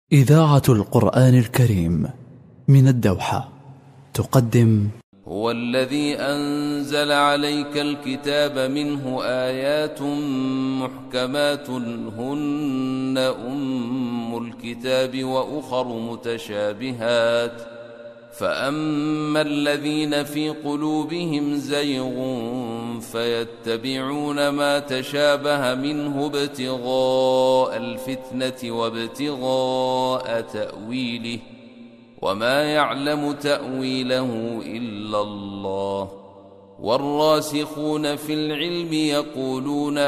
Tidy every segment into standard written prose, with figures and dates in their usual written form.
إذاعة القرآن الكريم من الدوحة تقدم هو الذي أنزل عليك الكتاب منه آيات محكمات هن أم الكتاب وأخر متشابهات فأما الذين في قلوبهم زيغ فيتبعون ما تشابه منه ابتغاء الفتنة وابتغاء تأويله وما يعلم تأويله إلا الله والراسخون في العلم يقولون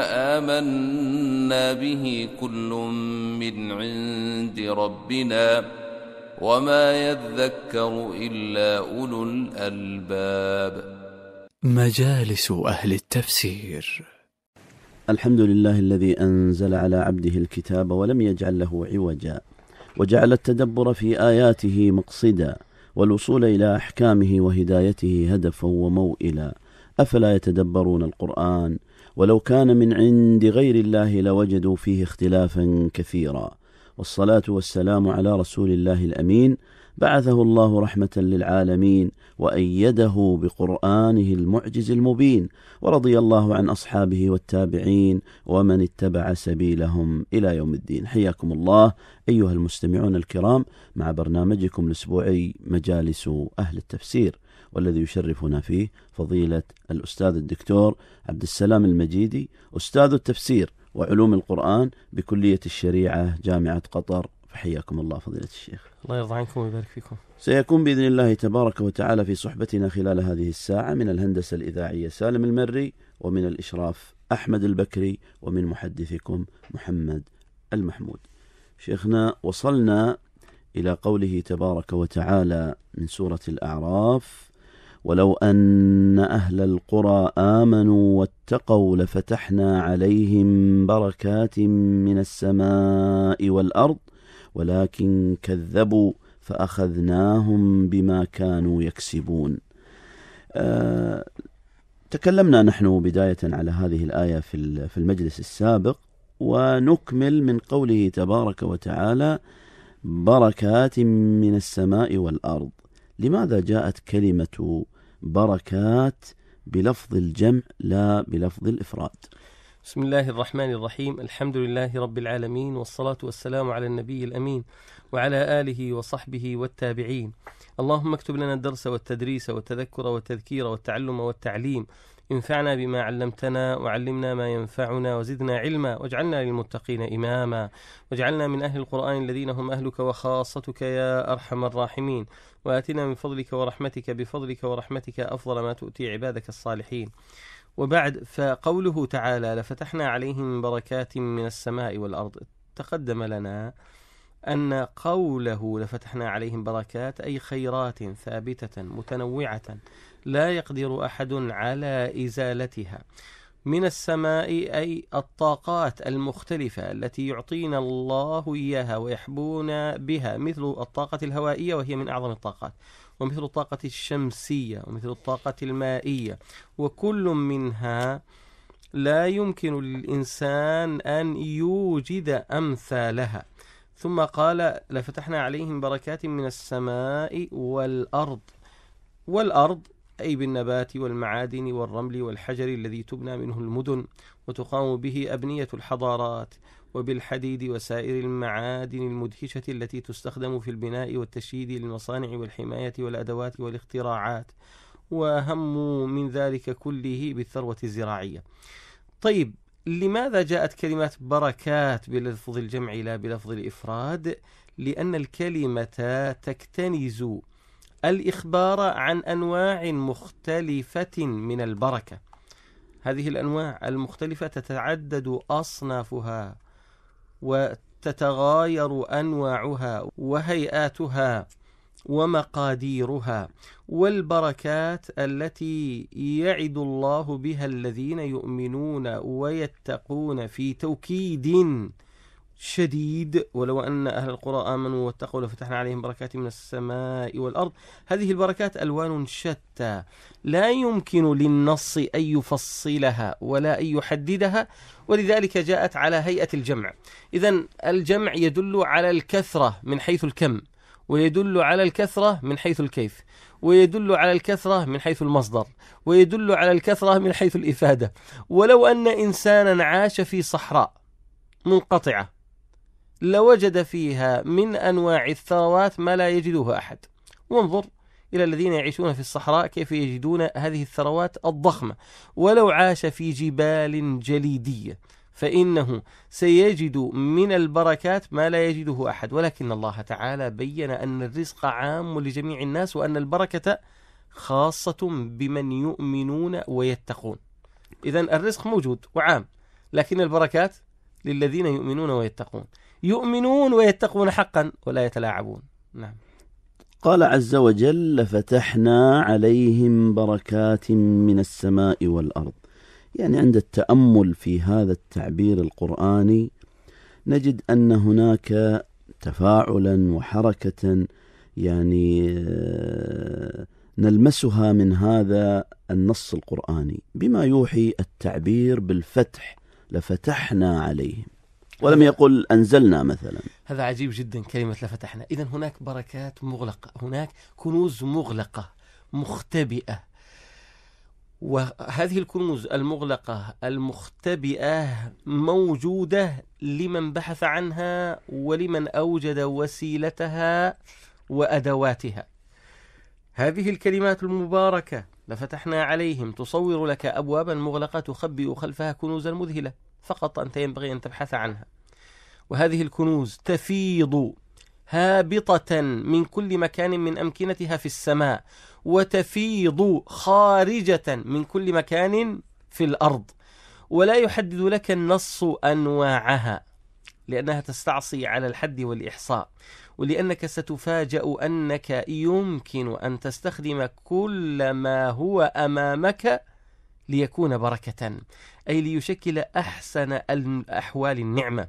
آمنا به كل من عند ربنا وما يذكر إلا أولو الألباب. مجالس أهل التفسير. الحمد لله الذي أنزل على عبده الكتاب ولم يجعل له عوجا وجعل التدبر في آياته مقصدا والوصول إلى أحكامه وهدايته هدفا وموئلا. أفلا يتدبرون القرآن ولو كان من عند غير الله لوجدوا فيه اختلافا كثيرا. والصلاة والسلام على رسول الله الأمين بعثه الله رحمة للعالمين وأيده بقرآنه المعجز المبين، ورضي الله عن أصحابه والتابعين ومن اتبع سبيلهم إلى يوم الدين. حياكم الله أيها المستمعون الكرام مع برنامجكم الأسبوعي مجالس أهل التفسير، والذي يشرفنا فيه فضيلة الأستاذ الدكتور عبد السلام المجيدي، أستاذ التفسير وعلوم القرآن بكلية الشريعة جامعة قطر. فحياكم الله فضيلة الشيخ. الله يرضى عنكم ويبارك فيكم. سيكون بإذن الله تبارك وتعالى في صحبتنا خلال هذه الساعة من الهندسة الإذاعية سالم المري، ومن الإشراف أحمد البكري، ومن محدثكم محمد المحمود. شيخنا، وصلنا إلى قوله تبارك وتعالى من سورة الأعراف: ولو أن أهل القرى آمنوا واتقوا لفتحنا عليهم بركات من السماء والأرض ولكن كذبوا فأخذناهم بما كانوا يكسبون. تكلمنا نحن بداية على هذه الآية في المجلس السابق، ونكمل من قوله تبارك وتعالى بركات من السماء والأرض. لماذا جاءت كلمة بركات بلفظ الجمع لا بلفظ الإفراد؟ بسم الله الرحمن الرحيم. الحمد لله رب العالمين، والصلاة والسلام على النبي الأمين وعلى آله وصحبه والتابعين. اللهم اكتب لنا الدرس والتدريس والتذكر والتذكير والتعلم والتعليم. انفعنا بما علمتنا وعلمنا ما ينفعنا وزدنا علما، واجعلنا للمتقين إماما، واجعلنا من أهل القرآن الذين هم أهلك وخاصتك يا أرحم الراحمين، وآتنا من فضلك ورحمتك بفضلك ورحمتك أفضل ما تؤتي عبادك الصالحين. وبعد، فقوله تعالى لفتحنا عليهم بركات من السماء والأرض، تقدم لنا أن قوله لفتحنا عليهم بركات أي خيرات ثابتة متنوعة لا يقدر أحد على إزالتها من السماء، أي الطاقات المختلفة التي يعطينا الله إياها ويحبون بها، مثل الطاقة الهوائية وهي من أعظم الطاقات، ومثل الطاقة الشمسية، ومثل الطاقة المائية، وكل منها لا يمكن للإنسان أن يوجد أمثالها. ثم قال لفتحنا عليهم بركات من السماء والأرض. والأرض أي بالنبات والمعادن والرمل والحجر الذي تبنى منه المدن وتقام به أبنية الحضارات، وبالحديد وسائر المعادن المدهشة التي تستخدم في البناء والتشييد للمصانع والحماية والأدوات والاختراعات، وأهم من ذلك كله بالثروة الزراعية. طيب، لماذا جاءت كلمة بركات بلفظ الجمع لا بلفظ الإفراد؟ لأن الكلمة تكتنز الإخبار عن أنواع مختلفة من البركة. هذه الأنواع المختلفة تتعدد أصنافها وتتغاير أنواعها وهيئاتها ومقاديرها، والبركات التي يعد الله بها الذين يؤمنون ويتقون في توكيد شديد. ولو أن أهل القرى آمنوا واتقوا لفتحنا عليهم بركات من السماء والأرض. هذه البركات ألوان شتى لا يمكن للنص أن يفصلها ولا أن يحددها، ولذلك جاءت على هيئة الجمع. إذن الجمع يدل على الكثرة من حيث الكم، ويدل على الكثرة من حيث الكيف، ويدل على الكثرة من حيث المصدر، ويدل على الكثرة من حيث الإفادة. ولو أن إنسانا عاش في صحراء منقطعة لوجد فيها من أنواع الثروات ما لا يجده أحد. وانظر إلى الذين يعيشون في الصحراء كيف يجدون هذه الثروات الضخمة. ولو عاش في جبال جليدية فإنه سيجد من البركات ما لا يجده أحد. ولكن الله تعالى بين أن الرزق عام لجميع الناس، وأن البركة خاصة بمن يؤمنون ويتقون. إذن الرزق موجود وعام، لكن البركات للذين يؤمنون ويتقون، يؤمنون ويتقون حقا ولا يتلاعبون. نعم. قال عز وجل: لفتحنا عليهم بركات من السماء والأرض. يعني عند التأمل في هذا التعبير القرآني نجد أن هناك تفاعلا وحركة يعني نلمسها من هذا النص القرآني بما يوحي التعبير بالفتح. لفتحنا عليهم، ولم يقل أنزلنا مثلا. هذا عجيب جدا كلمة لفتحنا. إذن هناك بركات مغلقة، هناك كنوز مغلقة مختبئة، وهذه الكنوز المغلقة المختبئة موجودة لمن بحث عنها ولمن أوجد وسيلتها وأدواتها. هذه الكلمات المباركة لفتحنا عليهم تصور لك أبوابا مغلقة تخبئ خلفها كنوزا مذهلة، فقط أنت ينبغي أن تبحث عنها. وهذه الكنوز تفيض هابطة من كل مكان من أمكنتها في السماء، وتفيض خارجة من كل مكان في الأرض، ولا يحدد لك النص أنواعها لأنها تستعصي على الحد والإحصاء، ولأنك ستفاجأ أنك يمكن أن تستخدم كل ما هو أمامك ليكون بركة، أي ليشكل أحسن الأحوال النعمة،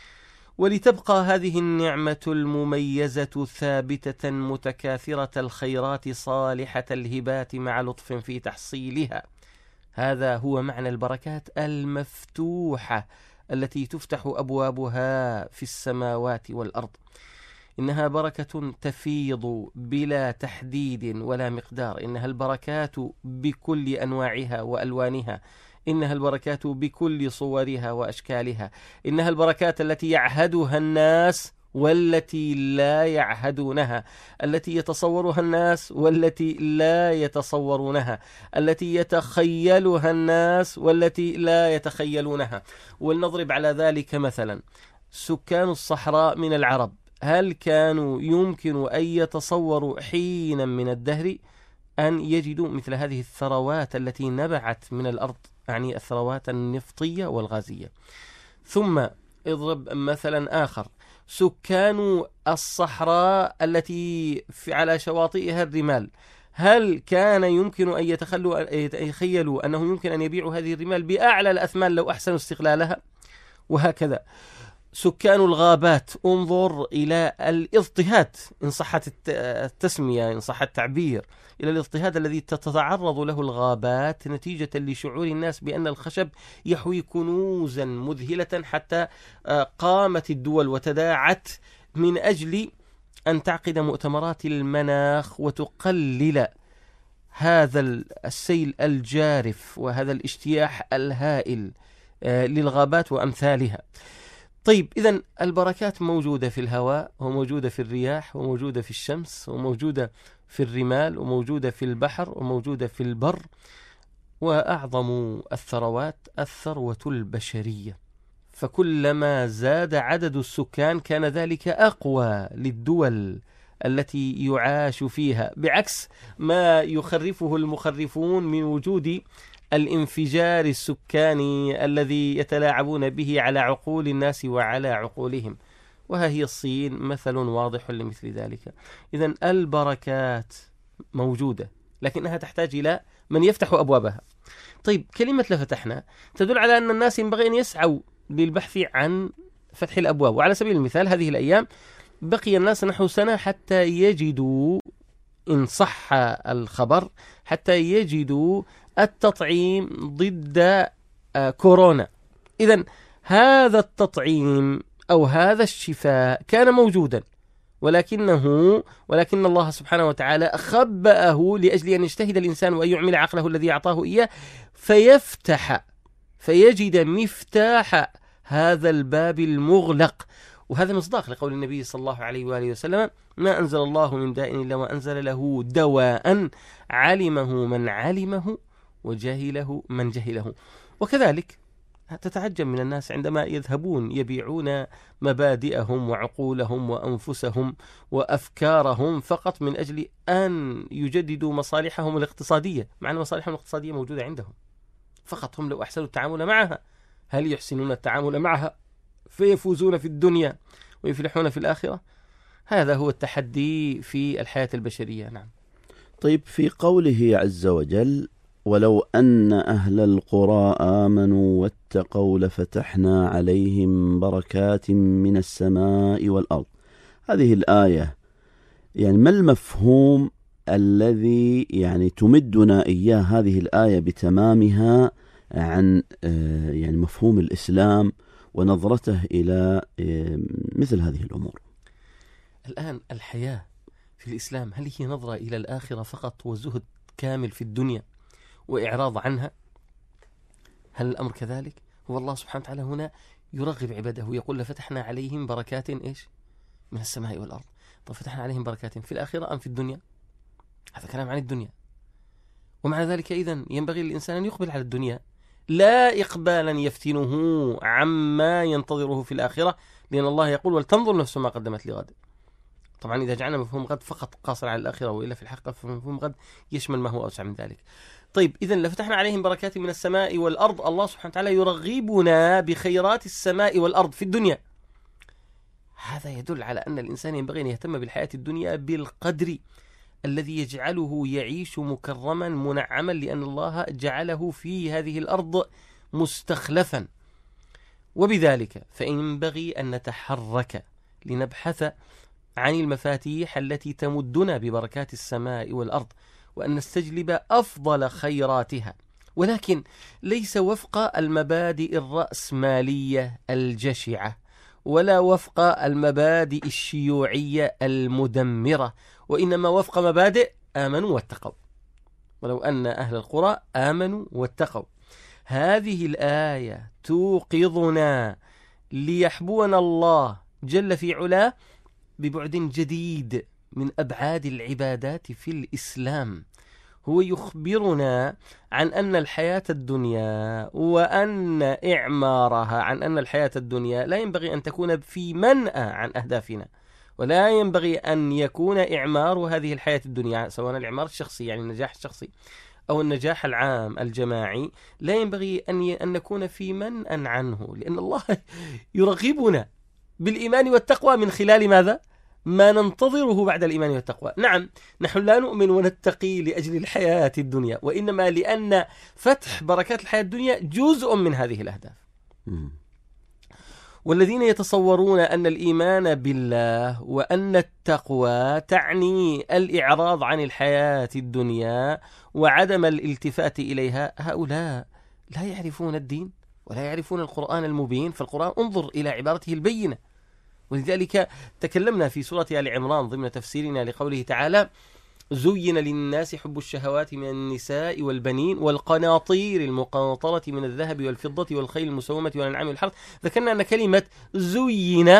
ولتبقى هذه النعمة المميزة ثابتة متكاثرة الخيرات صالحة الهبات مع لطف في تحصيلها. هذا هو معنى البركات المفتوحة التي تفتح أبوابها في السماوات والأرض. إنها بركة تفيض بلا تحديد ولا مقدار. إنها البركات بكل أنواعها وألوانها. إنها البركات بكل صورها وأشكالها. إنها البركات التي يعهدها الناس والتي لا يعهدونها، التي يتصورها الناس والتي لا يتصورونها، التي يتخيلها الناس والتي لا يتخيلونها. ولنضرب على ذلك مثلا: سكان الصحراء من العرب هل كانوا يمكن أن يتصوروا حينا من الدهر أن يجدوا مثل هذه الثروات التي نبعت من الأرض، يعني الثروات النفطية والغازية؟ ثم اضرب مثلا آخر: سكان الصحراء التي على شواطئها الرمال هل كان يمكن أن يتخيلوا أنه يمكن أن يبيعوا هذه الرمال بأعلى الأثمان لو أحسنوا استغلالها؟ وهكذا سكان الغابات، انظر إلى الاضطهاد إن صحت التسمية، إن صح التعبير، إلى الاضطهاد الذي تتعرض له الغابات نتيجة لشعور الناس بأن الخشب يحوي كنوزا مذهلة، حتى قامت الدول وتداعت من أجل أن تعقد مؤتمرات المناخ وتقلل هذا السيل الجارف وهذا الاجتياح الهائل للغابات وأمثالها. طيب، إذن البركات موجودة في الهواء، وموجودة في الرياح، وموجودة في الشمس، وموجودة في الرمال، وموجودة في البحر، وموجودة في البر. وأعظم الثروات الثروة البشرية، فكلما زاد عدد السكان كان ذلك أقوى للدول التي يعاش فيها، بعكس ما يخرفه المخرفون من وجود الانفجار السكاني الذي يتلاعبون به على عقول الناس وعلى عقولهم. وها هي الصين مثل واضح لمثل ذلك. إذن البركات موجودة، لكنها تحتاج إلى من يفتح أبوابها. طيب، كلمة لفتحنا تدل على أن الناس ينبغي أن يسعوا للبحث عن فتح الأبواب. وعلى سبيل المثال هذه الأيام بقي الناس نحو سنة حتى يجدوا، إن صح الخبر، حتى يجدوا التطعيم ضد كورونا. إذن هذا التطعيم أو هذا الشفاء كان موجودا، ولكن الله سبحانه وتعالى خبأه لأجل أن يجتهد الإنسان وأن يعمل عقله الذي أعطاه إياه فيجد مفتاح هذا الباب المغلق. وهذا مصداق لقول النبي صلى الله عليه وآله وسلم: ما أنزل الله من داء إلا وأنزل له دواء علمه من علمه وجهله من جهله. وكذلك تتعجب من الناس عندما يذهبون يبيعون مبادئهم وعقولهم وأنفسهم وأفكارهم فقط من أجل أن يجددوا مصالحهم الاقتصادية، مع أن مصالحهم الاقتصادية موجودة عندهم، فقط هم لو أحسنوا التعامل معها. هل يحسنون التعامل معها فيفوزون في الدنيا ويفلحون في الآخرة؟ هذا هو التحدي في الحياة البشرية. نعم. طيب، في قوله عز وجل: ولو أن أهل القرى آمنوا واتقوا لفتحنا عليهم بركات من السماء والأرض، هذه الآية يعني ما المفهوم الذي يعني تمدنا إياه هذه الآية بتمامها عن يعني مفهوم الإسلام ونظرته إلى مثل هذه الأمور؟ الآن الحياة في الإسلام هل هي نظرة إلى الآخرة فقط وزهد كامل في الدنيا وإعراض عنها؟ هل الأمر كذلك؟ هو الله سبحانه وتعالى هنا يرغب عباده، يقول: لفتحنا عليهم بركات إيش؟ من السماء والأرض. طب فتحنا عليهم بركات في الآخرة أم في الدنيا؟ هذا كلام عن الدنيا. ومع ذلك إذن ينبغي للإنسان أن يقبل على الدنيا، لا إقبالا يفتنه عما ينتظره في الآخرة، لأن الله يقول: ولتنظر نفس ما قدمت لغد. طبعا إذا جعلنا مفهوم غد فقط قاصر على الآخرة، وإلا في الحقيقة فمفهوم غد يشمل ما هو أوسع من ذلك. طيب، إذن لفتحنا عليهم بركات من السماء والأرض، الله سبحانه وتعالى يرغبنا بخيرات السماء والأرض في الدنيا. هذا يدل على أن الإنسان ينبغي أن يهتم بالحياة الدنيا بالقدر الذي يجعله يعيش مكرما منعما، لأن الله جعله في هذه الأرض مستخلفا. وبذلك فينبغي أن نتحرك لنبحث عن المفاتيح التي تمدنا ببركات السماء والأرض، وأن نستجلب أفضل خيراتها، ولكن ليس وفق المبادئ الرأسمالية الجشعة، ولا وفق المبادئ الشيوعية المدمرة، وإنما وفق مبادئ آمنوا واتقوا. ولو أن أهل القرى آمنوا واتقوا. هذه الآية توقظنا ليحبونا الله جل في علاه ببعد جديد من أبعاد العبادات في الإسلام. هو يخبرنا عن أن الحياة الدنيا وأن إعمارها، عن أن الحياة الدنيا لا ينبغي أن تكون في منأى عن أهدافنا، ولا ينبغي أن يكون إعمار هذه الحياة الدنيا، سواء الإعمار الشخصي يعني النجاح الشخصي أو النجاح العام الجماعي، لا ينبغي أن نكون في منأى عنه، لأن الله يرغبنا بالإيمان والتقوى من خلال ماذا؟ ما ننتظره بعد الإيمان والتقوى. نعم، نحن لا نؤمن ونتقي لأجل الحياة الدنيا، وإنما لأن فتح بركات الحياة الدنيا جزء من هذه الأهداف. والذين يتصورون أن الإيمان بالله وأن التقوى تعني الإعراض عن الحياة الدنيا وعدم الالتفات إليها، هؤلاء لا يعرفون الدين ولا يعرفون القرآن المبين. فالقرآن انظر إلى عبارته البينة. ولذلك تكلمنا في سورة آل عمران ضمن تفسيرنا لقوله تعالى: زين للناس حب الشهوات من النساء والبنين والقناطير المقنطرة من الذهب والفضة والخيل المسومة والأنعام والحرث. ذكرنا أن كلمة زين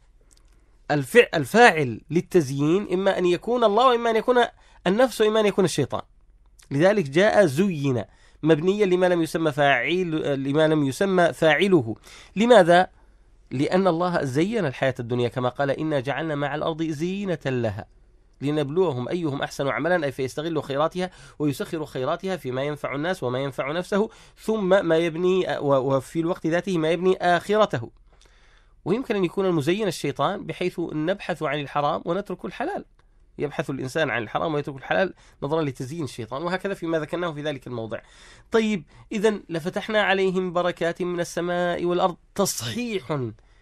الفاعل للتزيين إما أن يكون الله وإما أن يكون النفس وإما أن يكون الشيطان. لذلك جاء زين مبنيا لما لم يسمى فاعله. لماذا؟ لأن الله زين الحياة الدنيا كما قال: إنا جعلنا مع الأرض زينة لها لنبلوهم أيهم أحسن عملا، أي فيستغلوا خيراتها ويسخر خيراتها فيما ينفع الناس وما ينفع نفسه، ثم ما يبني وفي الوقت ذاته ما يبني آخرته. ويمكن أن يكون المزين الشيطان، بحيث نبحث عن الحرام ونترك الحلال، يبحث الإنسان عن الحرام ويترك الحلال نظرا لتزيين الشيطان، وهكذا فيما ذكرناه في ذلك الموضع. طيب، إذن لفتحنا عليهم بركات من السماء والأرض تصحيح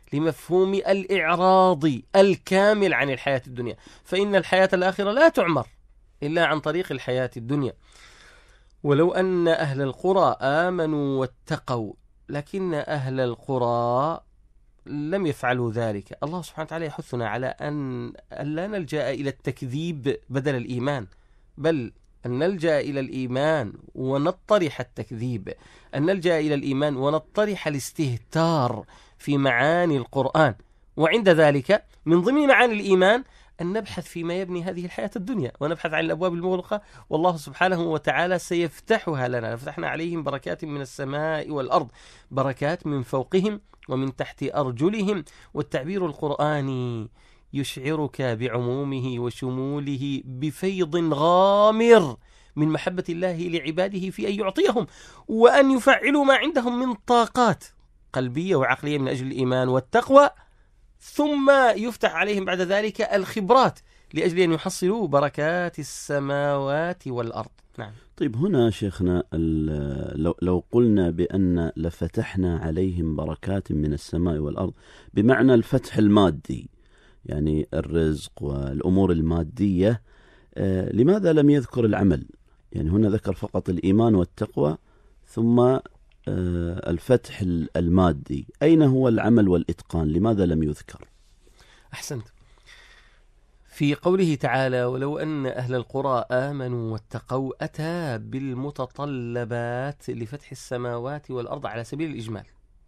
لمفهوم الإعراض الكامل عن الحياة الدنيا، فإن الحياة الآخرة لا تعمر إلا عن طريق الحياة الدنيا. ولو أن أهل القرى آمنوا واتقوا، لكن أهل القرى لم يفعلوا ذلك. الله سبحانه وتعالى يحثنا على أن لا نلجأ إلى التكذيب بدل الإيمان، بل أن نلجأ إلى الإيمان ونطرح التكذيب، أن نلجأ إلى الإيمان ونطرح الاستهتار في معاني القرآن. وعند ذلك من ضمن معاني الإيمان أن نبحث فيما يبني هذه الحياة الدنيا، ونبحث عن الأبواب المغلقة، والله سبحانه وتعالى سيفتحها لنا. فتحنا عليهم بركات من السماء والأرض، بركات من فوقهم ومن تحت أرجلهم. والتعبير القرآني يشعرك بعمومه وشموله بفيض غامر من محبة الله لعباده في أن يعطيهم وأن يفعلوا ما عندهم من طاقات قلبية وعقلية من أجل الإيمان والتقوى، ثم يفتح عليهم بعد ذلك الخبرات لأجل أن يحصلوا بركات السماوات والأرض. نعم. طيب هنا شيخنا، لو قلنا بأن لفتحنا عليهم بركات من السماء والأرض بمعنى الفتح المادي، يعني الرزق والأمور المادية، لماذا لم يذكر العمل؟ يعني هنا ذكر فقط الإيمان والتقوى ثم الفتح المادي، أين هو العمل والإتقان؟ لماذا لم يذكر؟ أحسنت. في قوله تعالى ولو أن أهل القرى آمنوا واتقوا أتى بالمتطلبات لفتح السماوات والأرض على سبيل الإجمال،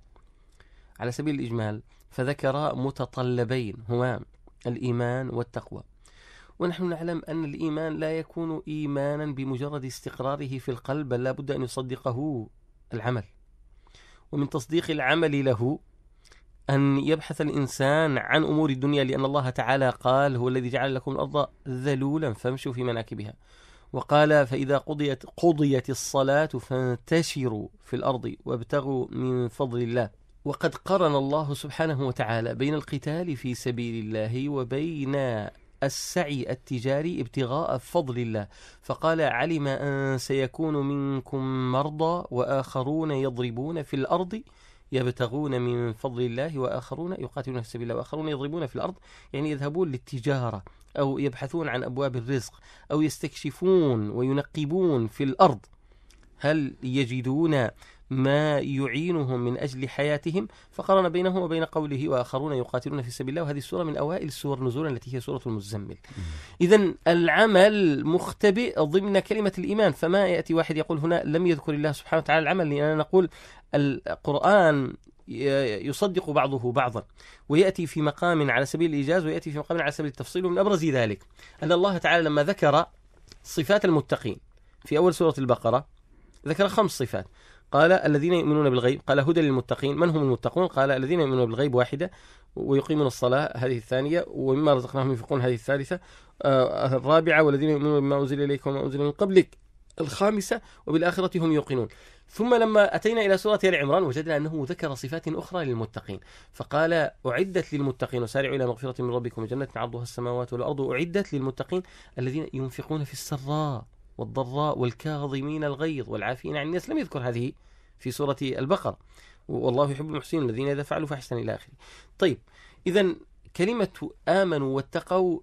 على سبيل الإجمال، فذكر متطلبين هما الإيمان والتقوى. ونحن نعلم أن الإيمان لا يكون إيمانا بمجرد استقراره في القلب، بل لا بد أن يصدقه العمل، ومن تصديق العمل له أن يبحث الإنسان عن أمور الدنيا، لأن الله تعالى قال هو الذي جعل لكم الأرض ذلولا فامشوا في مناكبها، وقال فإذا قضيت الصلاة فانتشروا في الأرض وابتغوا من فضل الله. وقد قرن الله سبحانه وتعالى بين القتال في سبيل الله وبين السعي التجاري ابتغاء فضل الله، فقال علم أن سيكون منكم مرضى وآخرون يضربون في الأرض يبتغون من فضل الله وآخرون يقاتلون في سبيل الله وآخرون يضربون في الأرض، يعني يذهبون للتجارة أو يبحثون عن أبواب الرزق أو يستكشفون وينقبون في الأرض هل يجدون ما يعينهم من أجل حياتهم، فقارن بينه وبين قوله وآخرون يقاتلون في سبيل الله، وهذه السورة من أوائل السور نزولا التي هي سورة المزمل. إذن العمل مختبئ ضمن كلمة الإيمان، فما يأتي واحد يقول هنا لم يذكر الله سبحانه وتعالى العمل، لأننا نقول القرآن يصدق بعضه بعضا، ويأتي في مقام على سبيل الإيجاز ويأتي في مقام على سبيل التفصيل. ومن أبرز ذلك أن الله تعالى لما ذكر صفات المتقين في أول سورة البقرة ذكر 5 صفات، قال الذين يؤمنون بالغيب، قال هدى للمتقين. من هم المتقون؟ قال الذين يؤمنون بالغيب واحدة، ويقيمون الصلاة هذه الثانية، ومما رزقناهم ينفقون هذه الثالثة، الرابعة والذين يؤمنون بما أنزل إليك وما أنزل من قبلك، الخامسة وبالآخرة هم يوقنون. ثم لما أتينا إلى سورة آل عمران وجدنا أنه ذكر صفات أخرى للمتقين، فقال أعدت للمتقين وسارعوا إلى مغفرة من ربكم وجنة عرضها السماوات والأرض أعدت للمتقين الذين ينفقون في السراء والضراء والكاظمين الغيظ والعافين عن الناس. لم يذكر هذه في سورة البقرة، والله يحب المحسنين الذين إذا فعلوا فاحشة إلى آخره. طيب، إذن كلمة آمنوا واتقوا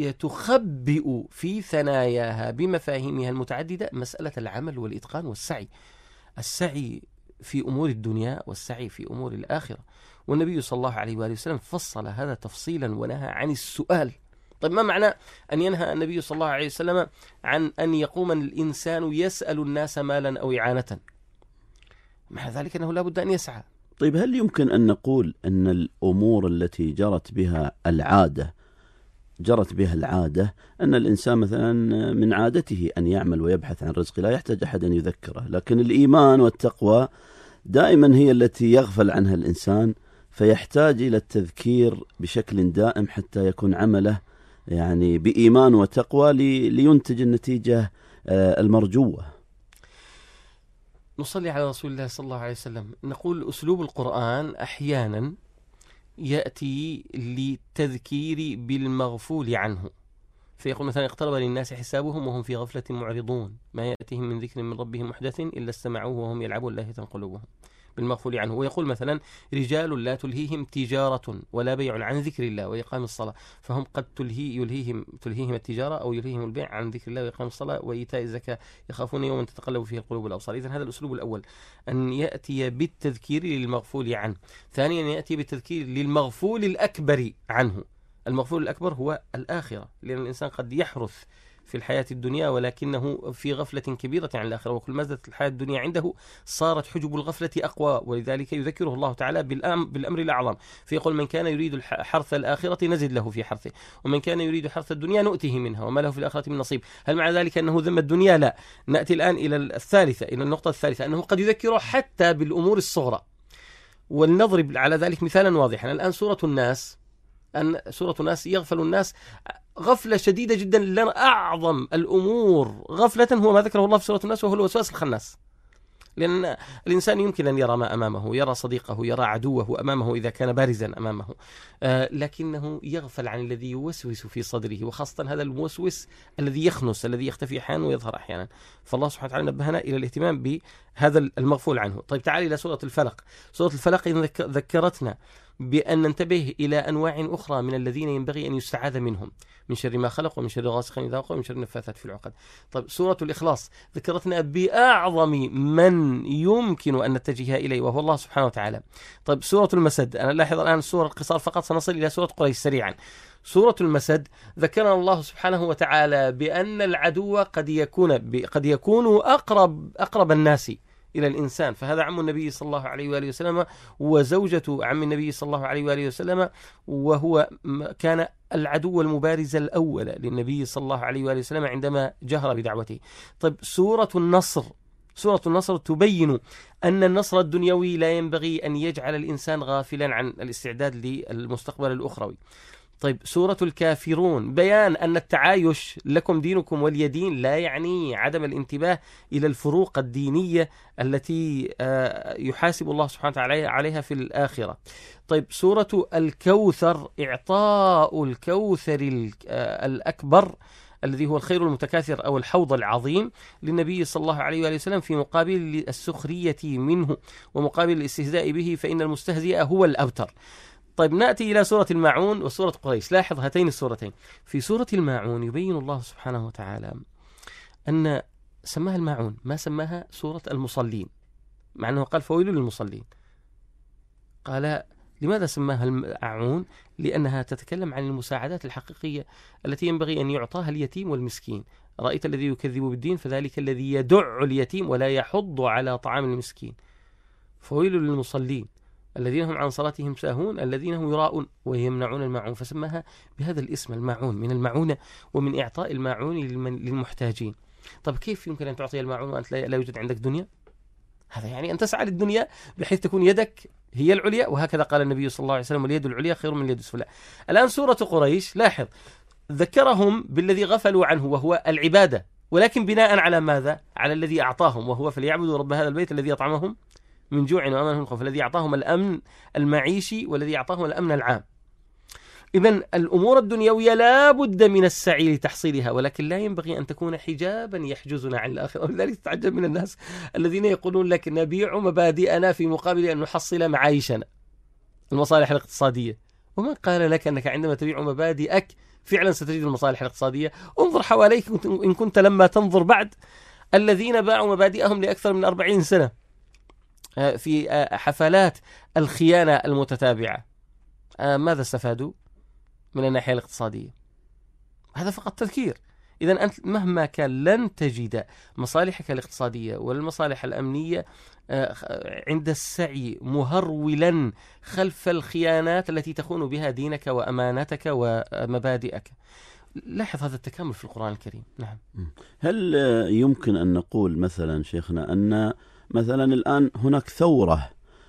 تخبئ في ثناياها بمفاهيمها المتعددة مسألة العمل والإتقان والسعي، السعي في أمور الدنيا والسعي في أمور الآخرة. والنبي صلى الله عليه وآله وسلم فصل هذا تفصيلا ونهى عن السؤال. طيب، ما معنى أن ينهى النبي صلى الله عليه وسلم عن أن يقوم الإنسان يسأل الناس مالا أو إعانة؟ مع ذلك أنه لا بد أن يسعى. طيب، هل يمكن أن نقول أن الأمور التي جرت بها العادة أن الإنسان مثلا من عادته أن يعمل ويبحث عن رزق، لا يحتاج أحد أن يذكره، لكن الإيمان والتقوى دائما هي التي يغفل عنها الإنسان، فيحتاج إلى التذكير بشكل دائم حتى يكون عمله يعني بإيمان وتقوى لينتج النتيجة المرجوة. نصلي على رسول الله صلى الله عليه وسلم. نقول أسلوب القرآن أحيانا يأتي للتذكير بالمغفول عنه، فيقول مثلا اقترب للناس حسابهم وهم في غفلة معرضون، ما يأتيهم من ذكر من ربهم محدث إلا استمعوه وهم يلعبون لاهية قلوبهم. بالمغفول عنه. ويقول مثلا: رجال لا تلهيهم تجارة ولا بيع عن ذكر الله وإقام الصلاة، فهم قد تلهيهم التجارة أو يلهيهم البيع عن ذكر الله وإقام الصلاة وإيتاء الزكاة، يخافون يوما تتقلب فيه القلوب والأبصار. إذن هذا الأسلوب الأول، أن يأتي بالتذكير للمغفول عنه. ثانيا يأتي بالتذكير للمغفول الأكبر عنه. المغفول الأكبر هو الآخرة، لأن الإنسان قد يحرث في الحياة الدنيا ولكنه في غفلة كبيرة عن الآخرة، وكل ما زادت الحياة الدنيا عنده صارت حجب الغفلة أقوى، ولذلك يذكره الله تعالى بالأمر الأعظم، فيقول: من كان يريد حرث الآخرة نزد له في حرثه، ومن كان يريد حرث الدنيا نؤته منها وما له في الآخرة من نصيب. هل مع ذلك أنه ذم الدنيا؟ لا. نأتي الآن إلى النقطة الثالثة، أنه قد يذكره حتى بالأمور الصغرى. ولنضرب على ذلك مثالا واضحا. الآن سورة الناس يغفل الناس غفلة شديدة جدا، لنا أعظم الأمور غفلة هو ما ذكره الله في سورة الناس، وهو الوسواس الخناس. لأن الإنسان يمكن أن يرى ما أمامه، يرى صديقه، يرى عدوه أمامه إذا كان بارزا أمامه، لكنه يغفل عن الذي يوسوس في صدره، وخاصة هذا الموسوس الذي يخنس، الذي يختفي أحيانا ويظهر أحيانا. فالله سبحانه وتعالى نبهنا إلى الاهتمام بهذا المغفول عنه. طيب تعالي إلى سورة الفلق. سورة الفلق ذكرتنا بأن ننتبه إلى أنواع أخرى من الذين ينبغي أن يستعاذ منهم، من شر ما خلق ومن شر غاسق إذا وقب ومن شر النفاثات في العقد. طيب سورة الإخلاص ذكرتنا بأعظم من يمكن أن نتجه إليه وهو الله سبحانه وتعالى. طيب سورة المسد، أنا لاحظ الآن السورة القصار فقط، سنصل إلى سورة قريش سريعا. سورة المسد ذكرنا الله سبحانه وتعالى بأن العدو قد يكون أقرب الناس إلى الإنسان، فهذا عم النبي صلى الله عليه وآله وسلم وزوجة عم النبي صلى الله عليه وآله وسلم، وهو كان العدو المبارز الأول للنبي صلى الله عليه وآله وسلم عندما جهر بدعوته. طيب سورة النصر تبين أن النصر الدنيوي لا ينبغي أن يجعل الإنسان غافلا عن الاستعداد للمستقبل الأخروي. طيب سورة الكافرون بيان أن التعايش لكم دينكم ولي دين لا يعني عدم الانتباه إلى الفروق الدينية التي يحاسب الله سبحانه وتعالى عليها في الآخرة. طيب سورة الكوثر إعطاء الكوثر الأكبر الذي هو الخير المتكاثر أو الحوض العظيم للنبي صلى الله عليه وآله وسلم، في مقابل السخرية منه ومقابل الاستهزاء به، فإن المستهزئ هو الأبتر. طيب نأتي إلى سورة الماعون وسورة قريش. لاحظ هاتين السورتين. في سورة الماعون يبين الله سبحانه وتعالى أن سماها الماعون، ما سماها سورة المصلين، مع أنه قال فويل للمصلين. قال لماذا سماها الماعون؟ لأنها تتكلم عن المساعدات الحقيقية التي ينبغي أن يعطاها اليتيم والمسكين. رأيت الذي يكذب بالدين فذلك الذي يدع اليتيم ولا يحض على طعام المسكين. فويل للمصلين الذين هم عن صلاتهم ساهون الذين هم يراءون ويمنعون الماعون، فسماها بهذا الاسم الماعون، من المعونة ومن إعطاء الماعون للمحتاجين. طب كيف يمكن أن تعطي الماعون وأنت لا يوجد عندك دنيا؟ هذا يعني أن تسعى للدنيا بحيث تكون يدك هي العليا، وهكذا قال النبي صلى الله عليه وسلم: اليد العليا خير من اليد السفلى. الآن سورة قريش لاحظ ذكرهم بالذي غفلوا عنه وهو العبادة، ولكن بناء على ماذا؟ على الذي أعطاهم، وهو فليعبدوا رب هذا البيت الذي أطعمهم من جوع وأمنهم من خوف، الذي أعطاهم الأمن المعيشي والذي أعطاهم الأمن العام. إذن الأمور الدنيوية لا بد من السعي لتحصيلها، ولكن لا ينبغي أن تكون حجابا يحجزنا عن الآخرة. ولذلك تتعجب من الناس الذين يقولون لك نبيع مبادئنا في مقابل أن نحصل معايشنا، المصالح الاقتصادية. ومن قال لك أنك عندما تبيع مبادئك فعلا ستجد المصالح الاقتصادية؟ انظر حواليك إن كنت لما تنظر بعد الذين باعوا مبادئهم لأكثر من 40 سنة في حفلات الخيانة المتتابعة، ماذا استفادوا من الناحية الاقتصادية؟ هذا فقط تذكير. إذن أنت مهما كان لن تجد مصالحك الاقتصادية والمصالح الأمنية عند السعي مهرولا خلف الخيانات التي تخون بها دينك وأمانتك ومبادئك. لاحظ هذا التكامل في القرآن الكريم. نعم. هل يمكن أن نقول مثلا شيخنا أن مثلا الآن هناك ثورة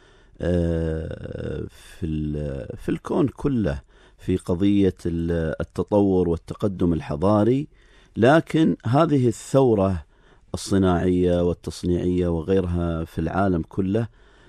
في الكون كله في قضية التطور والتقدم الحضاري، لكن هذه الثورة الصناعية والتصنيعية وغيرها في العالم كله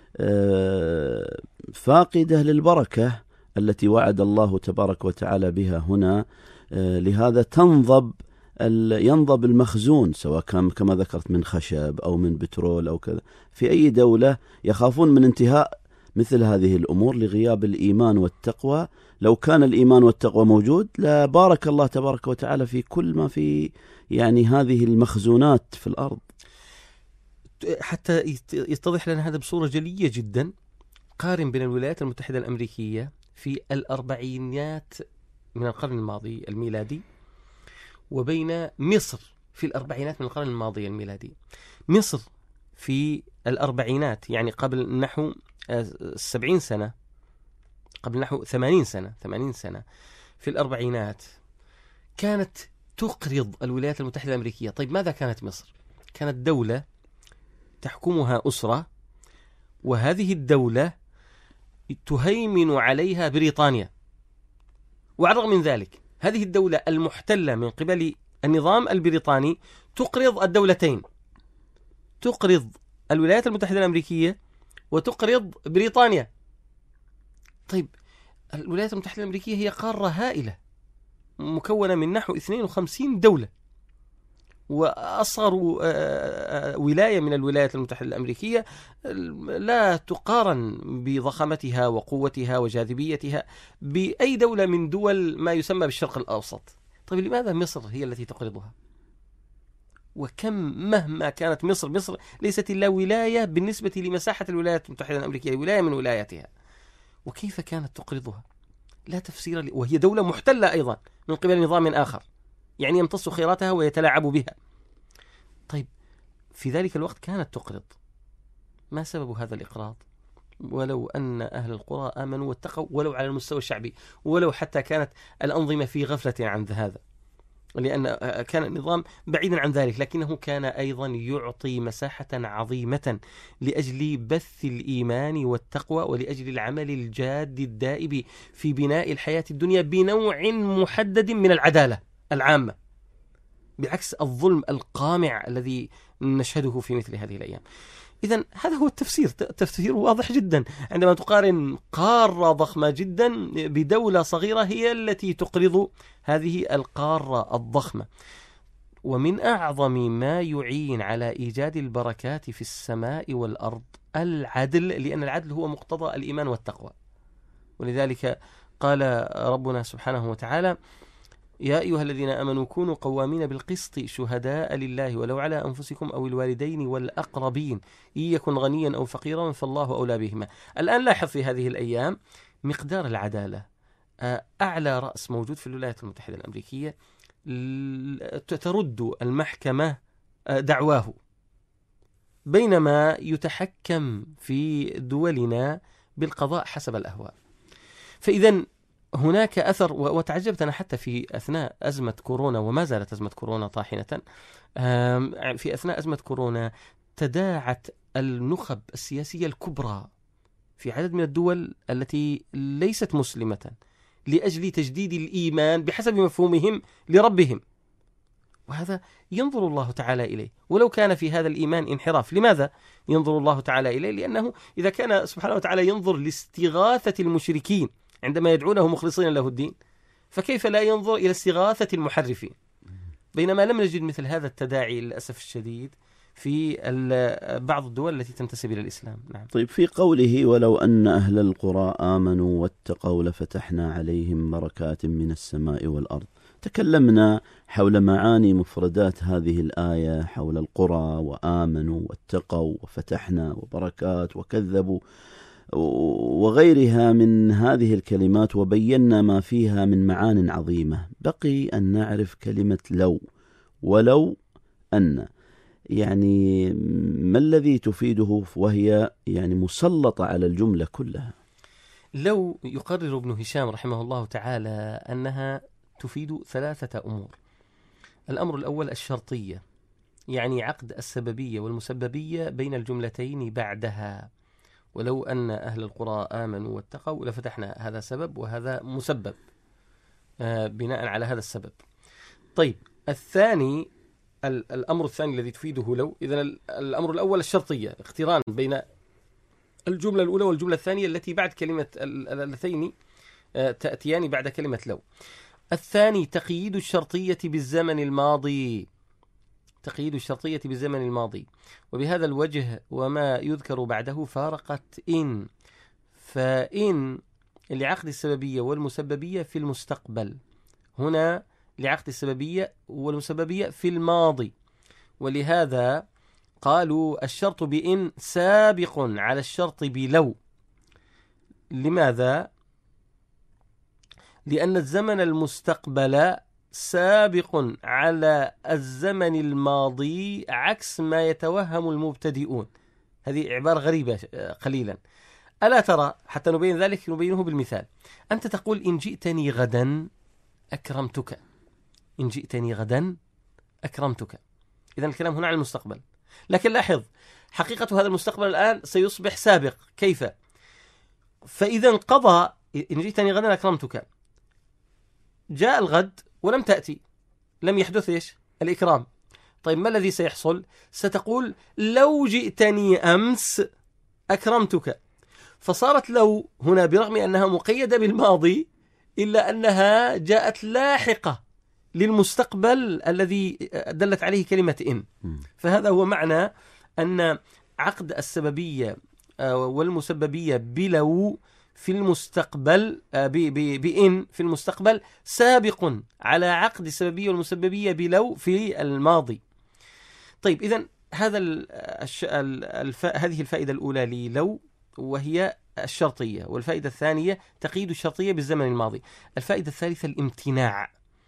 فاقدة للبركة التي وعد الله تبارك وتعالى بها هنا، لهذا تنضب ينضب المخزون سواء كان كما ذكرت من خشب أو من بترول أو كذا. في أي دولة يخافون من انتهاء مثل هذه الأمور لغياب الإيمان والتقوى. لو كان الإيمان والتقوى موجود لبارك الله تبارك وتعالى في كل ما في يعني هذه المخزونات في الأرض. حتى يتضح لنا هذا بصورة جلية جدا، قارن بين الولايات المتحدة الأمريكية في الأربعينيات من القرن الماضي الميلادي وبين مصر في الأربعينات من القرن الماضي الميلادي. مصر في الأربعينات يعني قبل نحو 70 سنة، قبل نحو 80 سنة في الأربعينات كانت تقرض الولايات المتحدة الأمريكية. طيب ماذا كانت مصر؟ كانت دولة تحكمها أسرة، وهذه الدولة تهيمن عليها بريطانيا. وعلى الرغم من ذلك هذه الدولة المحتلة من قبل النظام البريطاني تقرض الدولتين، تقرض الولايات المتحدة الأمريكية وتقرض بريطانيا. طيب الولايات المتحدة الأمريكية هي قارة هائلة مكونة من نحو 52 دولة، وأصغر ولاية من الولايات المتحدة الأمريكية لا تقارن بضخامتها وقوتها وجاذبيتها بأي دولة من دول ما يسمى بالشرق الأوسط. طيب لماذا مصر هي التي تقرضها؟ وكم مهما كانت مصر ليست إلا ولاية بالنسبة لمساحة الولايات المتحدة الأمريكية، ولاية من ولاياتها، وكيف كانت تقرضها؟ لا تفسير وهي دولة محتلة أيضا من قبل نظام آخر يعني يمتص خيراتها ويتلاعب بها. طيب في ذلك الوقت كانت تقرض، ما سبب هذا الإقراض؟ ولو أن أهل القرى آمنوا واتقوا، ولو على المستوى الشعبي، ولو حتى كانت الأنظمة في غفلة عن هذا، لأن كان النظام بعيدا عن ذلك، لكنه كان أيضا يعطي مساحة عظيمة لأجل بث الإيمان والتقوى ولأجل العمل الجاد الدائب في بناء الحياة الدنيا بنوع محدد من العدالة العامة، بعكس الظلم القامع الذي نشهده في مثل هذه الأيام. إذن هذا هو التفسير، تفسير واضح جدا عندما تقارن قارة ضخمة جدا بدولة صغيرة هي التي تقرض هذه القارة الضخمة. ومن أعظم ما يعين على إيجاد البركات في السماء والأرض العدل، لأن العدل هو مقتضى الإيمان والتقوى. ولذلك قال ربنا سبحانه وتعالى: يا أيها الذين آمنوا كونوا قوامين بالقسط شهداء لله ولو على أنفسكم أو الوالدين والأقربين إن يكن غنيا أو فقيرا فالله أولى بهما. الآن لاحظ في هذه الأيام مقدار العدالة، أعلى رأس موجود في الولايات المتحدة الأمريكية ترد المحكمة دعواه، بينما يتحكم في دولنا بالقضاء حسب الأهواء. فإذا هناك أثر، وتعجبت أنا حتى في أثناء أزمة كورونا، وما زالت أزمة كورونا طاحنة، في أثناء أزمة كورونا تداعت النخب السياسية الكبرى في عدد من الدول التي ليست مسلمة لأجل تجديد الإيمان بحسب مفهومهم لربهم، وهذا ينظر الله تعالى إليه. ولو كان في هذا الإيمان انحراف، لماذا ينظر الله تعالى إليه؟ لأنه إذا كان سبحانه وتعالى ينظر لاستغاثة المشركين عندما يدعونه مخلصين له الدين، فكيف لا ينظر إلى استغاثة المحرفين؟ بينما لم نجد مثل هذا التداعي للأسف الشديد في بعض الدول التي تنتسب إلى الإسلام. نعم. طيب في قوله ولو أن أهل القرى آمنوا واتقوا لفتحنا عليهم بركات من السماء والأرض، تكلمنا حول معاني مفردات هذه الآية حول القرى وآمنوا واتقوا وفتحنا وبركات وكذبوا وغيرها من هذه الكلمات، وبينا ما فيها من معان عظيمة. بقي أن نعرف كلمة لو، ولو أن، يعني ما الذي تفيده وهي يعني مسلطة على الجملة كلها؟ لو يقرر ابن هشام رحمه الله تعالى أنها تفيد 3 أمور. الأمر الأول الشرطية، يعني عقد السببية والمسببية بين الجملتين بعدها. ولو أن أهل القرى آمنوا واتقوا لفتحنا، هذا سبب وهذا مسبب بناء على هذا السبب. طيب الثاني، الأمر الثاني الذي تفيده لو، إذن الأمر الأول الشرطية، اقتران بين الجملة الأولى والجملة الثانية التي بعد كلمة اللتين تأتيان بعد كلمة لو. الثاني تقييد الشرطية بالزمن الماضي، تقييد الشرطية بالزمن الماضي، وبهذا الوجه وما يذكر بعده فارقت إن، فإن لعقد السببية والمسببية في المستقبل، هنا لعقد السببية والمسببية في الماضي، ولهذا قالوا الشرط بإن سابق على الشرط بلو. لماذا؟ لأن الزمن المستقبل سابق على الزمن الماضي عكس ما يتوهم المبتدئون. هذه عبارة غريبة قليلا، ألا ترى؟ حتى نبين ذلك نبينه بالمثال. أنت تقول إن جئتني غدا أكرمتك، إن جئتني غدا أكرمتك، إذن الكلام هنا عن المستقبل. لكن لاحظ حقيقة هذا المستقبل الآن سيصبح سابق. كيف؟ فإذا انقضى إن جئتني غدا أكرمتك، جاء الغد ولم تأتي، لم يحدث إيش؟ الإكرام. طيب ما الذي سيحصل؟ ستقول لو جئتني أمس أكرمتك، فصارت لو هنا برغم أنها مقيدة بالماضي إلا أنها جاءت لاحقة للمستقبل الذي دلت عليه كلمة إن. فهذا هو معنى أن عقد السببية والمسببية بلو في المستقبل بإن في المستقبل سابق على عقد السببية والمسببية بلو في الماضي. طيب إذن هذه الفائدة الأولى للو وهي الشرطية، والفائدة الثانية تقييد الشرطية بالزمن الماضي. الفائدة الثالثة الامتناع.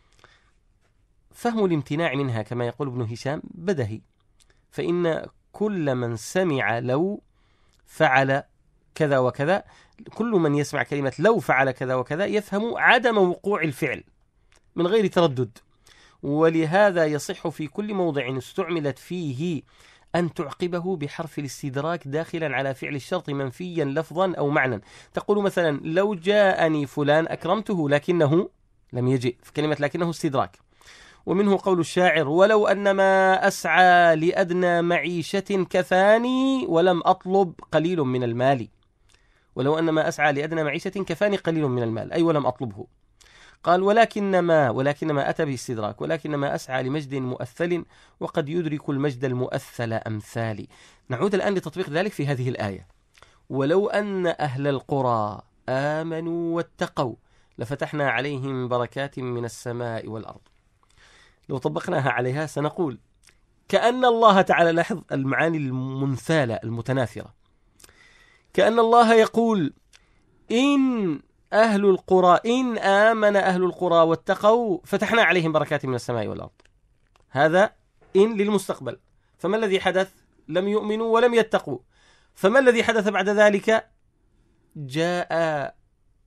فهم الامتناع منها كما يقول ابن هشام بدهي، فإن كل من سمع لو فعل كذا وكذا، كل من يسمع كلمة لو فعل كذا وكذا يفهم عدم وقوع الفعل من غير تردد، ولهذا يصح في كل موضع استعملت فيه أن تعقبه بحرف الاستدراك داخلا على فعل الشرط منفيا لفظا أو معنى. تقول مثلا لو جاءني فلان أكرمته لكنه لم يجئ، في كلمة لكنه استدراك. ومنه قول الشاعر ولو أنما أسعى لأدنى معيشة كفاني ولم أطلب قليل من المال، ولو أنما أسعى لأدنى معيشة كفاني قليل من المال أي ولم أطلبه. قال ولكنما أتى باستدراك، ولكنما أسعى لمجد مؤثل وقد يدرك المجد المؤثل أمثالي. نعود الآن لتطبيق ذلك في هذه الآية. ولو أن أهل القرى آمنوا واتقوا لفتحنا عليهم بركات من السماء والأرض. لو طبقناها عليها سنقول كأن الله تعالى، لاحظ المعاني المنثالة المتناثرة، كأن الله يقول إن أهل القرى إن آمن أهل القرى واتقوا فتحنا عليهم بركات من السماء والأرض. هذا إن للمستقبل. فما الذي حدث؟ لم يؤمنوا ولم يتقوا. فما الذي حدث بعد ذلك؟ جاء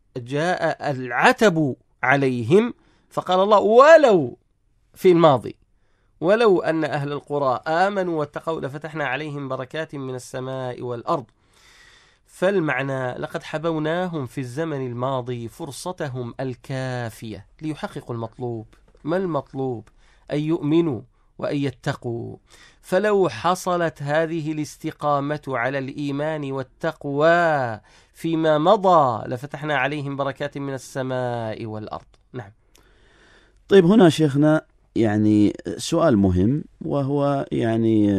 العتب عليهم، فقال الله ولو في الماضي ولو أن أهل القرى آمنوا واتقوا لفتحنا عليهم بركات من السماء والأرض. فالمعنى لقد حبوناهم في الزمن الماضي فرصتهم الكافية ليحققوا المطلوب. ما المطلوب؟ أن يؤمنوا وأن يتقوا. فلو حصلت هذه الاستقامة على الإيمان والتقوى فيما مضى لفتحنا عليهم بركات من السماء والأرض. نعم. طيب هنا شيخنا يعني سؤال مهم، وهو يعني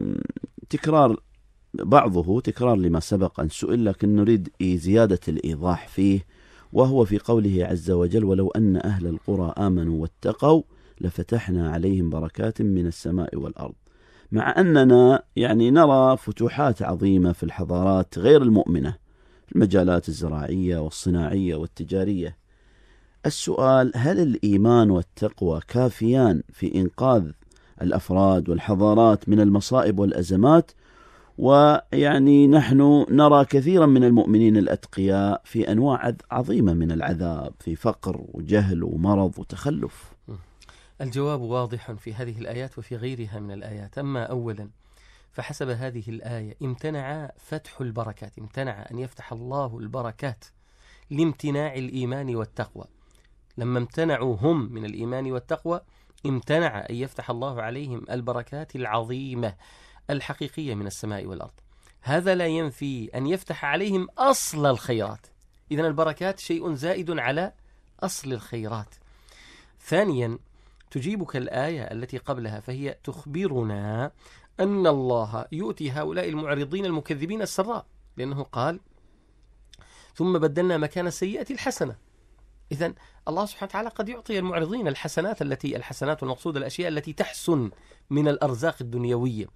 تكرار لما سبق أن سئل، لكن نريد زيادة الإيضاح فيه، وهو في قوله عز وجل ولو أن أهل القرى آمنوا واتقوا لفتحنا عليهم بركات من السماء والأرض. مع أننا يعني نرى فتوحات عظيمة في الحضارات غير المؤمنة في المجالات الزراعية والصناعية والتجارية. السؤال: هل الإيمان والتقوى كافيان في إنقاذ الأفراد والحضارات من المصائب والأزمات؟ ويعني نحن نرى كثيرا من المؤمنين الأتقياء في أنواع عظيمة من العذاب، في فقر وجهل ومرض وتخلف. الجواب واضح في هذه الآيات وفي غيرها من الآيات. أما أولا فحسب هذه الآية امتنع فتح البركات، امتنع أن يفتح الله البركات لامتناع الإيمان والتقوى. لما امتنعوا هم من الإيمان والتقوى امتنع أن يفتح الله عليهم البركات العظيمة الحقيقية من السماء والأرض. هذا لا ينفي أن يفتح عليهم أصل الخيرات. إذن البركات شيء زائد على أصل الخيرات. ثانيا تجيبك الآية التي قبلها، فهي تخبرنا أن الله يؤتي هؤلاء المعرضين المكذبين السراء، لأنه قال ثم بدلنا مكان السيئة الحسنة. إذن الله سبحانه وتعالى قد يعطي المعرضين الحسنات والمقصود الأشياء التي تحسن من الأرزاق الدنيوية.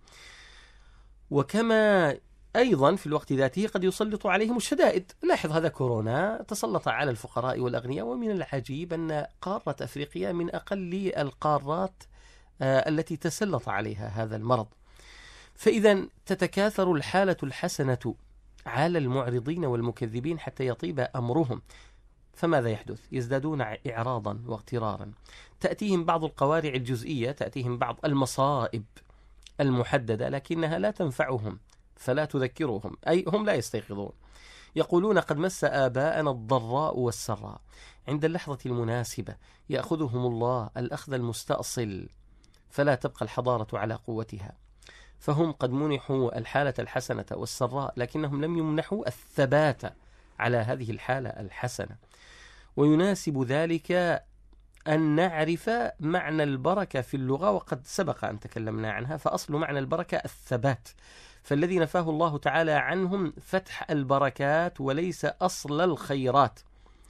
وكما أيضا في الوقت ذاته قد يسلط عليهم الشدائد. لاحظ هذا كورونا تسلط على الفقراء والأغنياء، ومن العجيب أن قارة أفريقيا من أقل القارات التي تسلط عليها هذا المرض. فإذا تتكاثر الحالة الحسنة على المعرضين والمكذبين حتى يطيب أمرهم. فماذا يحدث؟ يزدادون إعراضا واغترارا، تأتيهم بعض القوارع الجزئية، تأتيهم بعض المصائب المحددة، لكنها لا تنفعهم فلا تذكرهم، أي هم لا يستيقظون. يقولون قد مس آباءنا الضراء والسراء، عند اللحظة المناسبة يأخذهم الله الأخذ المستأصل فلا تبقى الحضارة على قوتها. فهم قد منحوا الحالة الحسنة والسراء، لكنهم لم يمنحوا الثبات على هذه الحالة الحسنة. ويناسب ذلك أن نعرف معنى البركة في اللغة، وقد سبق أن تكلمنا عنها. فأصل معنى البركة الثبات، فالذي نفاه الله تعالى عنهم فتح البركات وليس أصل الخيرات.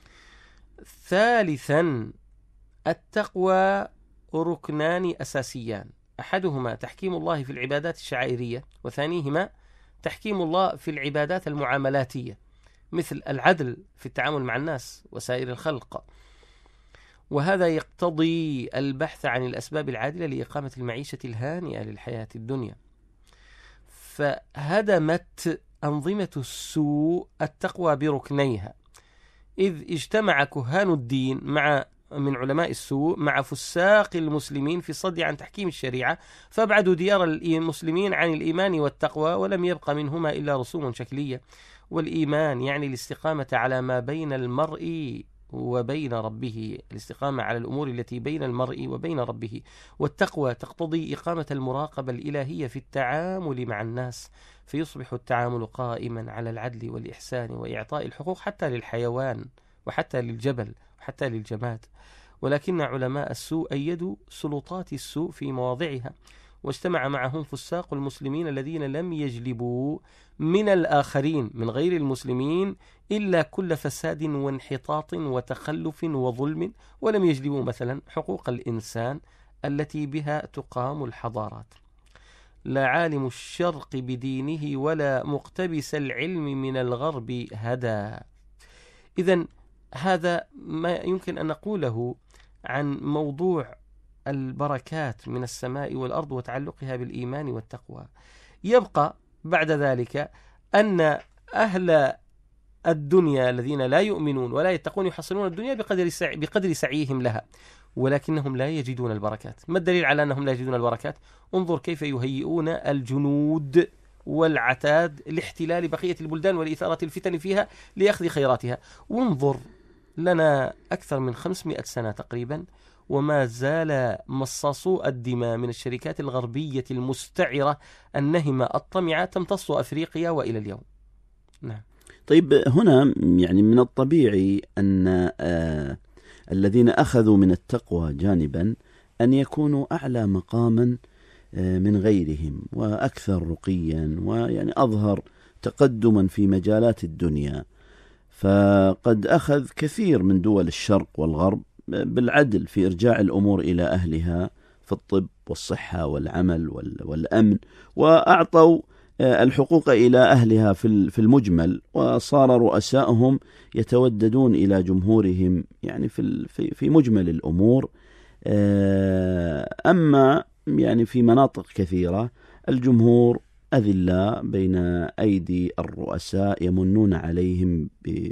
ثالثا التقوى ركنان أساسيان، أحدهما تحكيم الله في العبادات الشعائرية، وثانيهما تحكيم الله في العبادات المعاملاتية، مثل العدل في التعامل مع الناس وسائر الخلق. وهذا يقتضي البحث عن الأسباب العادلة لإقامة المعيشة الهانئة للحياة الدنيا. فهدمت أنظمة السوء التقوى بركنيها، إذ اجتمع كهان الدين من علماء السوء مع فساق المسلمين في الصد عن تحكيم الشريعة، فابعدوا ديار المسلمين عن الإيمان والتقوى، ولم يبق منهما إلا رسوم شكلية. والإيمان يعني الاستقامة على ما بين المرء وبين ربه، الاستقامة على الأمور التي بين المرء وبين ربه. والتقوى تقتضي إقامة المراقبة الإلهية في التعامل مع الناس، فيصبح التعامل قائما على العدل والإحسان وإعطاء الحقوق حتى للحيوان وحتى للجبل وحتى للجماد. ولكن علماء السوء أيدوا سلطات السوء في مواضعها، واجتمع معهم فساق المسلمين الذين لم يجلبوا من الآخرين من غير المسلمين إلا كل فساد وانحطاط وتخلف وظلم، ولم يجلبوا مثلا حقوق الإنسان التي بها تقام الحضارات. لا عالم الشرق بدينه ولا مقتبس العلم من الغرب هدى. إذن هذا ما يمكن أن نقوله عن موضوع البركات من السماء والأرض وتعلقها بالإيمان والتقوى. يبقى بعد ذلك أن أهل الدنيا الذين لا يؤمنون ولا يتقون يحصلون الدنيا بقدر سعيهم لها، ولكنهم لا يجدون البركات. ما الدليل على أنهم لا يجدون البركات؟ انظر كيف يهيئون الجنود والعتاد لاحتلال بقية البلدان ولإثارة الفتن فيها لأخذ خيراتها. وانظر لنا أكثر من 500 سنة تقريبا وما زال مصاصو الدماء من الشركات الغربية المستعرة النهمة الطمعة تمتص أفريقيا وإلى اليوم. نعم. طيب هنا يعني من الطبيعي أن الذين أخذوا من التقوى جانبا أن يكونوا أعلى مقاما من غيرهم وأكثر رقيا ويعني أظهر تقدما في مجالات الدنيا. فقد أخذ كثير من دول الشرق والغرب بالعدل في إرجاع الأمور إلى أهلها في الطب والصحة والعمل والأمن، وأعطوا الحقوق إلى أهلها في المجمل، وصار رؤسائهم يتوددون إلى جمهورهم يعني في مجمل الأمور. أما يعني في مناطق كثيرة الجمهور أذلاء بين أيدي الرؤساء يمنون عليهم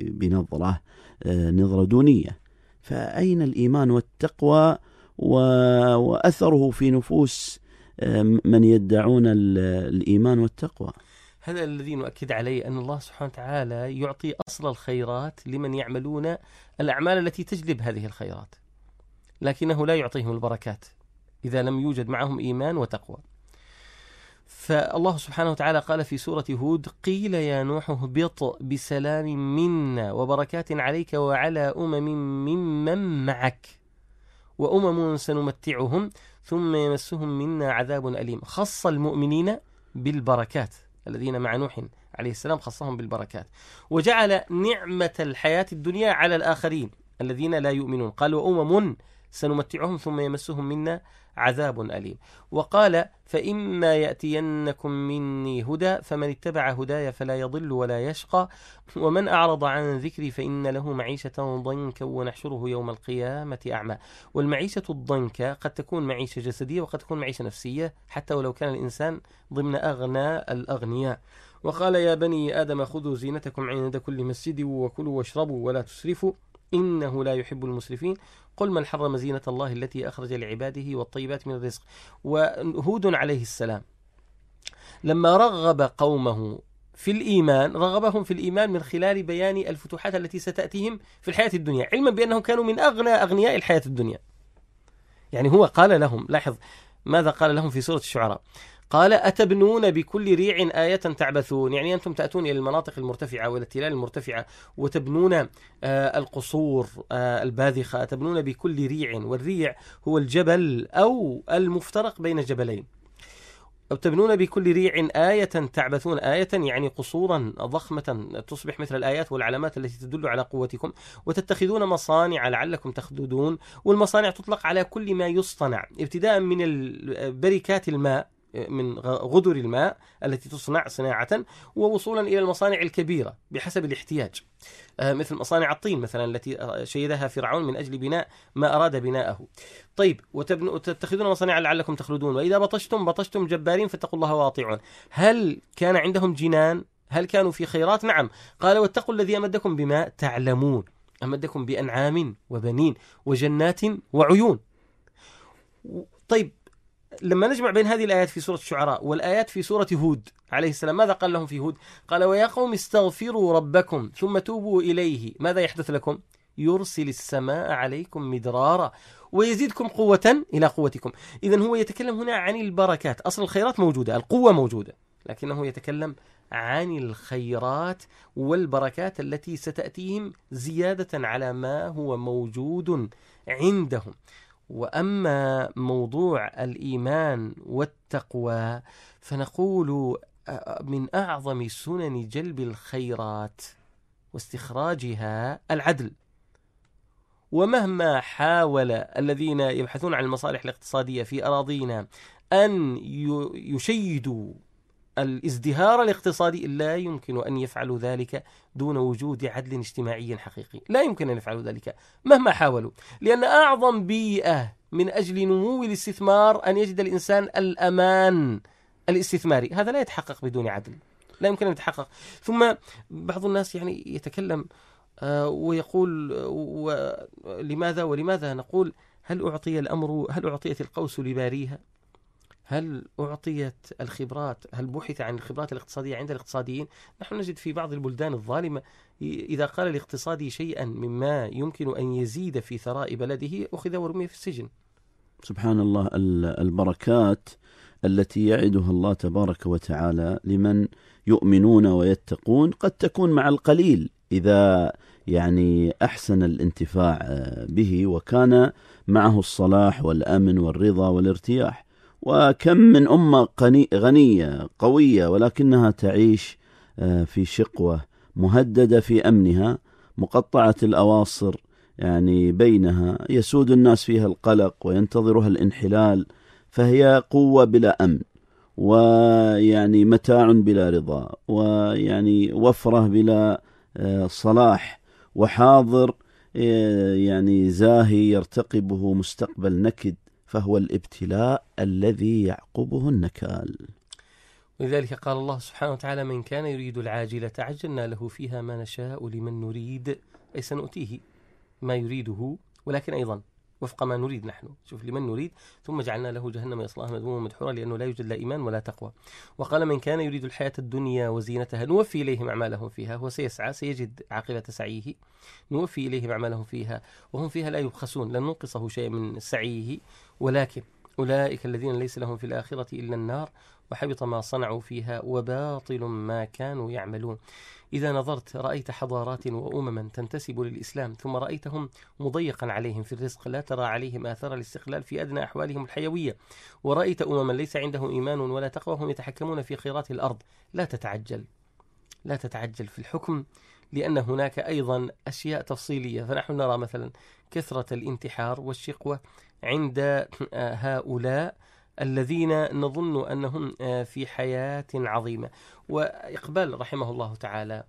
بنظرة دونية. فأين الإيمان والتقوى وأثره في نفوس من يدعون الإيمان والتقوى؟ هذا الذي نؤكد عليه، أن الله سبحانه وتعالى يعطي أصل الخيرات لمن يعملون الأعمال التي تجلب هذه الخيرات، لكنه لا يعطيهم البركات إذا لم يوجد معهم إيمان وتقوى. فالله سبحانه وتعالى قال في سورة هود: قيل يا نوح اهبط بسلام منا وبركات عليك وعلى أمم ممن معك وأمم سنمتعهم ثم يمسهم منا عذاب أليم. خص المؤمنين بالبركات، الذين مع نوح عليه السلام خصهم بالبركات، وجعل نعمة الحياة الدنيا على الآخرين الذين لا يؤمنون، قال وأمم سنمتعهم ثم يمسهم منا عذاب أليم. وقال فإما يأتينكم مني هدى فمن اتبع هداي فلا يضل ولا يشقى ومن أعرض عن ذكري فإن له معيشة ضنكا ونحشره يوم القيامة أعمى. والمعيشة الضنكا قد تكون معيشة جسدية وقد تكون معيشة نفسية حتى ولو كان الإنسان ضمن أغنى الأغنياء. وقال يا بني آدم خذوا زينتكم عند كل مسجد وكلوا واشربوا ولا تسرفوا إنه لا يحب المسرفين. قل من حرم زينة الله التي أخرج لعباده والطيبات من الرزق. وهود عليه السلام لما رغب قومه في الإيمان رغبهم في الإيمان من خلال بيان الفتوحات التي ستأتيهم في الحياة الدنيا، علما بأنهم كانوا من أغنى أغنياء الحياة الدنيا. يعني هو قال لهم، لاحظ ماذا قال لهم في سورة الشعراء، قال أتبنون بكل ريع آية تعبثون، يعني أنتم تأتون إلى المناطق المرتفعة وإلى التلال المرتفعة وتبنون القصور الباذخة، تبنون بكل ريع، والريع هو الجبل أو المفترق بين جبلين. أو تبنون بكل ريع آية تعبثون، آية يعني قصورا ضخمة تصبح مثل الآيات والعلامات التي تدل على قوتكم، وتتخذون مصانع لعلكم تخلدون. والمصانع تطلق على كل ما يصطنع، ابتداء من بركات الماء، من غدر الماء التي تصنع صناعة، ووصولا إلى المصانع الكبيرة بحسب الاحتياج، مثل مصانع الطين مثلا التي شيدها فرعون من أجل بناء ما أراد بناءه. طيب وتتخذون مصانع لعلكم تخلدون وإذا بطشتم جبارين فاتقوا الله واطيعون. هل كان عندهم جنان؟ هل كانوا في خيرات؟ نعم. قال واتقوا الذي أمدكم بما تعلمون، أمدكم بأنعام وبنين وجنات وعيون. طيب لما نجمع بين هذه الآيات في سورة الشعراء والآيات في سورة هود عليه السلام، ماذا قال لهم في هود؟ قال ويا قوم استغفروا ربكم ثم توبوا إليه ماذا يحدث لكم؟ يرسل السماء عليكم مدرارا ويزيدكم قوة إلى قوتكم. إذن هو يتكلم هنا عن البركات، أصل الخيرات موجودة، القوة موجودة، لكنه يتكلم عن الخيرات والبركات التي ستأتيهم زيادة على ما هو موجود عندهم. وأما موضوع الإيمان والتقوى فنقول من أعظم سنن جلب الخيرات واستخراجها العدل. ومهما حاول الذين يبحثون عن المصالح الاقتصادية في أراضينا أن يشيدوا الازدهار الاقتصادي، لا يمكن أن يفعلوا ذلك دون وجود عدل اجتماعي حقيقي، لا يمكن أن يفعلوا ذلك مهما حاولوا، لأن أعظم بيئة من أجل نمو الاستثمار أن يجد الإنسان الأمان الاستثماري، هذا لا يتحقق بدون عدل، لا يمكن أن يتحقق. ثم بعض الناس يعني يتكلم ويقول ولماذا نقول هل أعطيت القوس لباريها؟ هل أعطيت الخبرات؟ هل بحث عن الخبرات الاقتصادية عند الاقتصاديين؟ نحن نجد في بعض البلدان الظالمة إذا قال الاقتصادي شيئا مما يمكن أن يزيد في ثراء بلده أخذ ورمي في السجن. سبحان الله. البركات التي يعدها الله تبارك وتعالى لمن يؤمنون ويتقون قد تكون مع القليل إذا يعني أحسن الانتفاع به وكان معه الصلاح والأمن والرضا والارتياح. وكم من أمة غنية قوية ولكنها تعيش في شقوة، مهددة في أمنها، مقطعة الأواصر، يعني بينها يسود الناس فيها القلق وينتظرها الانحلال، فهي قوة بلا أمن، ويعني متاع بلا رضا، ويعني وفرة بلا صلاح، وحاضر يعني زاهي يرتقبه مستقبل نكد، فهو الابتلاء الذي يعقبه النكال. ولذلك قال الله سبحانه وتعالى من كان يريد العاجلة عجلنا له فيها ما نشاء لمن نريد، أي سنؤتيه ما يريده ولكن أيضا وفق ما نريد نحن، شوف لمن نريد، ثم جعلنا له جهنم يصلاها مذموما مدحورا لأنه لا يوجد لا إيمان ولا تقوى. وقال من كان يريد الحياة الدنيا وزينتها نوفي إليهم أعمالهم فيها، هو سيسعى سيجد عاقبة سعيه، نوفي إليهم أعمالهم فيها وهم فيها لا يبخسون، لن ننقصه شيء من سعيه، ولكن أولئك الذين ليس لهم في الآخرة إلا النار وحبط ما صنعوا فيها وباطل ما كانوا يعملون. إذا نظرت رأيت حضارات وأمما تنتسب للإسلام ثم رأيتهم مضيقا عليهم في الرزق، لا ترى عليهم آثار الاستقلال في أدنى أحوالهم الحيوية، ورأيت أمما ليس عندهم إيمان ولا تقوى هم يتحكمون في خيرات الأرض، لا تتعجل في الحكم، لأن هناك أيضا أشياء تفصيلية. فنحن نرى مثلا كثرة الانتحار والشقوة عند هؤلاء الذين نظن أنهم في حياة عظيمة. وإقبال رحمه الله تعالى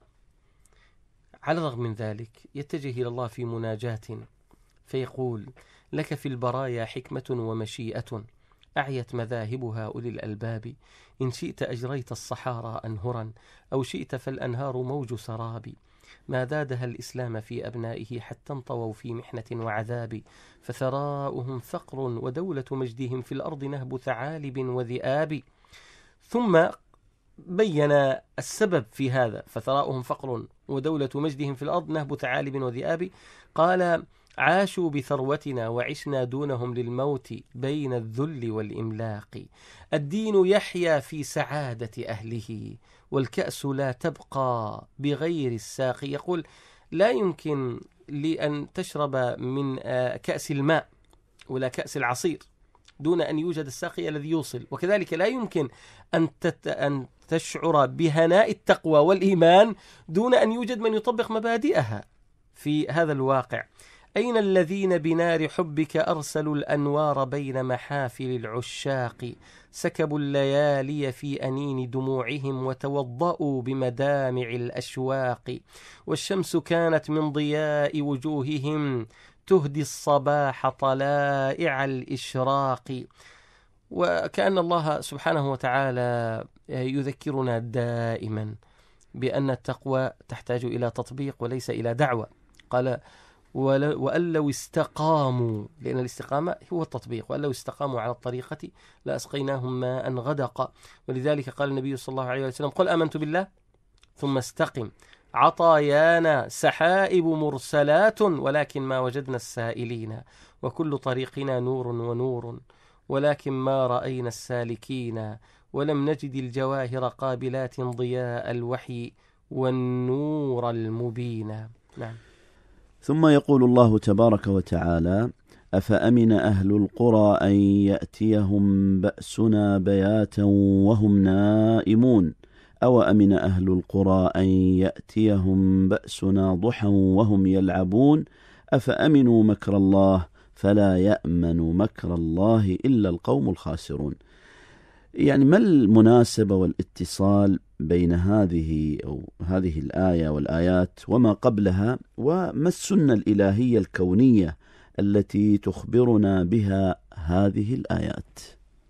على الرغم من ذلك يتجه إلى الله في مناجاة فيقول: لك في البرايا حكمة ومشيئة أعيت مذاهبها أولي الألباب، إن شئت أجريت الصحارى أنهرا أو شئت فالأنهار موج سراب، ما زادها الإسلام في أبنائه حتى انطووا في محنة وعذاب، فثراؤهم فقر ودولة مجدهم في الأرض نهب ثعالب وذئاب. ثم بين السبب في هذا، فثراؤهم فقر ودولة مجدهم في الأرض نهب ثعالب وذئاب، قال: عاشوا بثروتنا وعشنا دونهم للموت بين الذل والإملاق، الدين يحيا في سعادة أهله والكأس لا تبقى بغير الساق. يقول: لا يمكن لأن تشرب من كأس الماء ولا كأس العصير دون أن يوجد الساقي الذي يوصل، وكذلك لا يمكن أن تشعر بهناء التقوى والإيمان دون أن يوجد من يطبق مبادئها في هذا الواقع. أين الذين بنار حبك أرسلوا الأنوار بين محافل العشاق، سكبوا الليالي في أنين دموعهم وتوضأوا بمدامع الأشواق، والشمس كانت من ضياء وجوههم تهدي الصباح طلائع الإشراق. وكأن الله سبحانه وتعالى يذكرنا دائما بأن التقوى تحتاج إلى تطبيق وليس إلى دعوة. قال: وأن لو استقاموا، لأن الاستقامة هو التطبيق، وأن لو استقاموا على الطريقة لأسقيناهم ماء غدقا. ولذلك قال النبي صلى الله عليه وسلم: قل آمنت بالله ثم استقم، عطايانا سحائب مرسلات ولكن ما وجدنا السائلين، وكل طريقنا نور ونور ولكن ما رأينا السالكين، ولم نجد الجواهر قابلات ضياء الوحي والنور المبين. نعم. ثم يقول الله تبارك وتعالى: أفأمن أهل القرى أن يأتيهم بأسنا بياتا وهم نائمون أو أمن أهل القرى أن يأتيهم بأسنا ضحى وهم يلعبون أفأمنوا مكر الله فلا يأمن مكر الله إلا القوم الخاسرون. يعني ما المناسبة والاتصال بين هذه الآية والآيات وما قبلها، وما السنة الإلهية الكونية التي تخبرنا بها هذه الآيات؟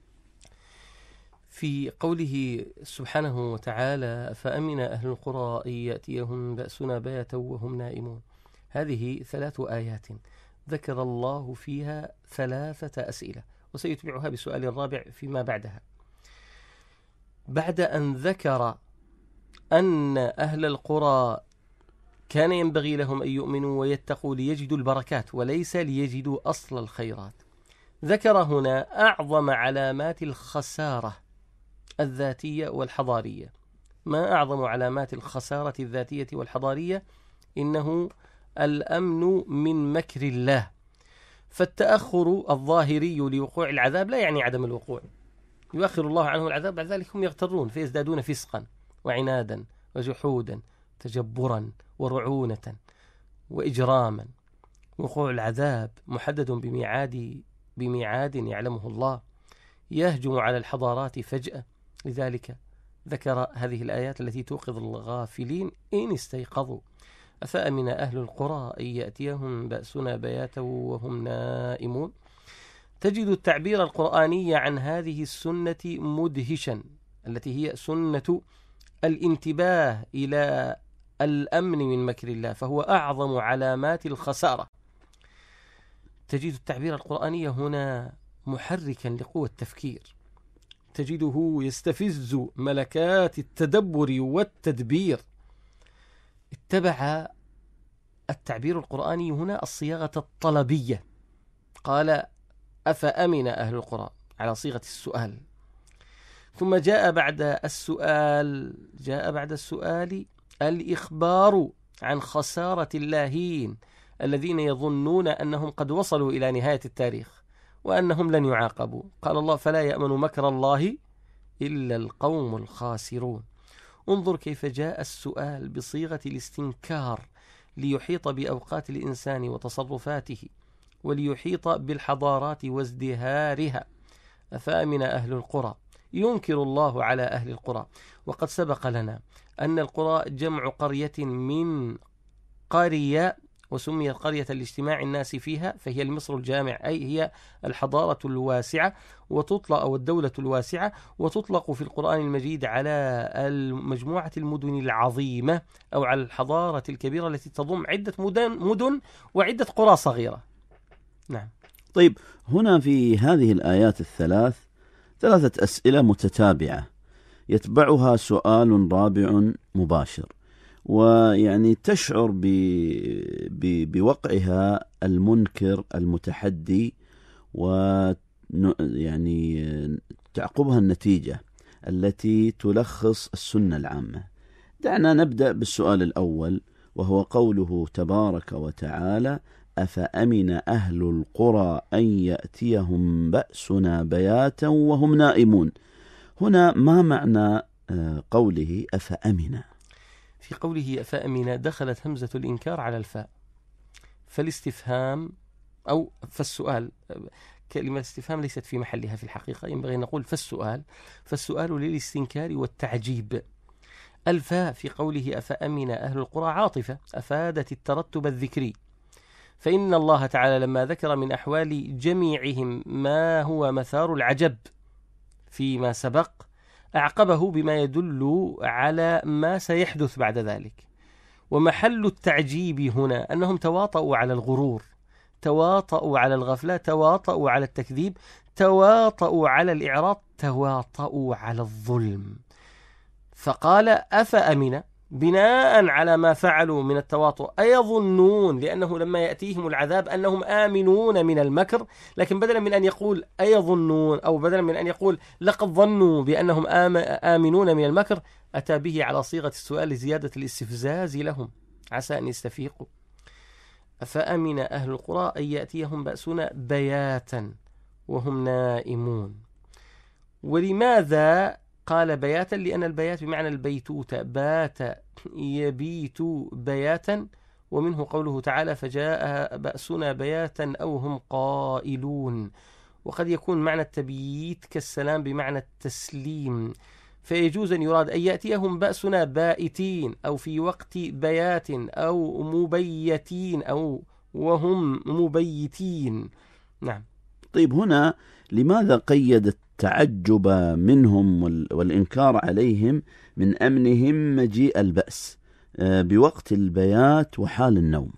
في قوله سبحانه وتعالى: فأمن أهل القرى أن يأتيهم بأسنا بياتا وهم نائمون، هذه 3 آيات ذكر الله فيها 3 أسئلة، وسيتبعها بسؤال الرابع فيما بعدها. بعد أن ذكر أن أهل القرى كان ينبغي لهم أن يؤمنوا ويتقوا ليجدوا البركات وليس ليجدوا أصل الخيرات، ذكر هنا أعظم علامات الخسارة الذاتية والحضارية. ما أعظم علامات الخسارة الذاتية والحضارية؟ إنه الأمن من مكر الله. فالتأخر الظاهري لوقوع العذاب لا يعني عدم الوقوع، يؤخر الله عنه العذاب، بعد ذلك هم يغترون فيزدادون فسقا وعنادا وجحودا تجبرا ورعونة وإجراما. وقوع العذاب محدد بميعاد يعلمه الله، يهجم على الحضارات فجأة. لذلك ذكر هذه الآيات التي توقظ الغافلين إن استيقظوا. أفأمن أهل القرى أن يأتيهم بأسنا بياتا وهم نائمون. تجد التعبير القرآني عن هذه السنة مدهشا، التي هي سنة الانتباه إلى الأمن من مكر الله، فهو أعظم علامات الخسارة. تجد التعبير القرآني هنا محركا لقوة التفكير، تجده يستفز ملكات التدبر والتدبير. اتبع التعبير القرآني هنا الصياغة الطلبية، قال: أفأمن أهل القرى، على صيغة السؤال. ثم جاء بعد السؤال الإخبار عن خسارة اللاهين الذين يظنون أنهم قد وصلوا إلى نهاية التاريخ وأنهم لن يعاقبوا. قال الله: فلا يأمن مكر الله إلا القوم الخاسرون. انظر كيف جاء السؤال بصيغة الاستنكار ليحيط بأوقات الإنسان وتصرفاته، وليحيط بالحضارات وازدهارها. أفأمن أهل القرى، ينكر الله على أهل القرى. وقد سبق لنا أن القرى جمع قرية من قرية، وسميت قرية لاجتماع الناس فيها، فهي المصر الجامع، أي هي الحضارة الواسعة وتطلق، أو الدولة الواسعة، وتطلق في القرآن المجيد على مجموعة المدن العظيمة أو على الحضارة الكبيرة التي تضم عدة مدن وعدة قرى صغيرة. نعم. طيب، هنا في هذه الآيات ثلاثة أسئلة متتابعة يتبعها سؤال رابع مباشر، ويعني تشعر بوقعها المنكر المتحدي، ويعني تعقبها النتيجة التي تلخص السنة العامة. دعنا نبدأ بالسؤال الأول، وهو قوله تبارك وتعالى: أفأمن أهل القرى أن يأتيهم بأسنا بياتا وهم نائمون. هنا ما معنى قوله أفأمن؟ في قوله أفأمن دخلت همزة الإنكار على الفاء، فالاستفهام أو فالسؤال، كلمة استفهام ليست في محلها في الحقيقة، ينبغي أن نقول فالسؤال للاستنكار والتعجيب. الفاء في قوله أفأمن أهل القرى عاطفة أفادت الترتب الذكري، فإن الله تعالى لما ذكر من أحوال جميعهم ما هو مثار العجب فيما سبق، أعقبه بما يدل على ما سيحدث بعد ذلك. ومحل التعجيب هنا أنهم تواطؤوا على الغرور، تواطؤوا على الغفلة، تواطؤوا على التكذيب، تواطؤوا على الإعراض، تواطؤوا على الظلم. فقال أفأمن بناء على ما فعلوا من التواطؤ، أيظنون، لأنه لما يأتيهم العذاب أنهم آمنون من المكر، لكن بدلا من أن يقول أيظنون، أو بدلا من أن يقول لقد ظنوا بأنهم آمنون من المكر، أتى به على صيغة السؤال لزيادة الاستفزاز لهم عسى أن يستفيقوا. فأمن أهل القرى أن يأتيهم بأسنا بياتا وهم نائمون. ولماذا قال بياتا؟ لأن البيات بمعنى البيتوتة، بات يبيت بياتا، ومنه قوله تعالى فجاء بأسنا بياتا أو هم قائلون. وقد يكون معنى التبييت كالسلام بمعنى التسليم، فيجوز أن يراد أن يأتيهم بأسنا بائتين، أو في وقت بيات، أو مبيتين، أو وهم مبيتين. نعم. طيب، هنا لماذا قيد التعجب منهم والإنكار عليهم من أمنهم مجيء البأس بوقت البيات وحال النوم؟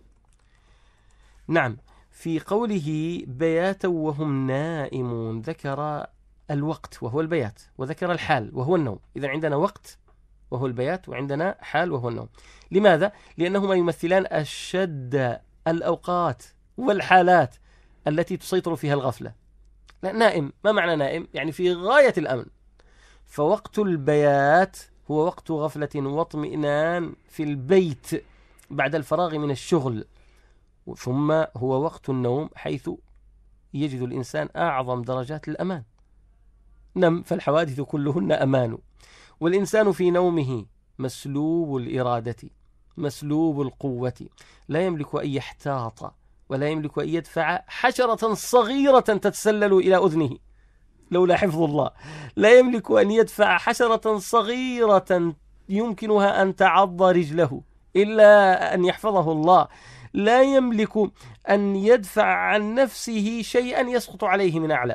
نعم، في قوله بياتا وهم نائمون ذكر الوقت وهو البيات، وذكر الحال وهو النوم. إذن عندنا وقت وهو البيات، وعندنا حال وهو النوم. لماذا؟ لأنهما يمثلان أشد الأوقات والحالات التي تسيطر فيها الغفلة. نائم، ما معنى نائم؟ يعني في غاية الأمن. فوقت البيات هو وقت غفلة واطمئنان في البيت بعد الفراغ من الشغل، ثم هو وقت النوم حيث يجد الإنسان أعظم درجات الأمان. نم فالحوادث كلهن أمان. والإنسان في نومه مسلوب الإرادة مسلوب القوة، لا يملك أن يحتاط ولا يملك أن يدفع حشرة صغيرة تتسلل إلى أذنه لولا حفظ الله، لا يملك أن يدفع حشرة صغيرة يمكنها أن تعض رجله إلا أن يحفظه الله، لا يملك أن يدفع عن نفسه شيئا يسقط عليه من أعلى.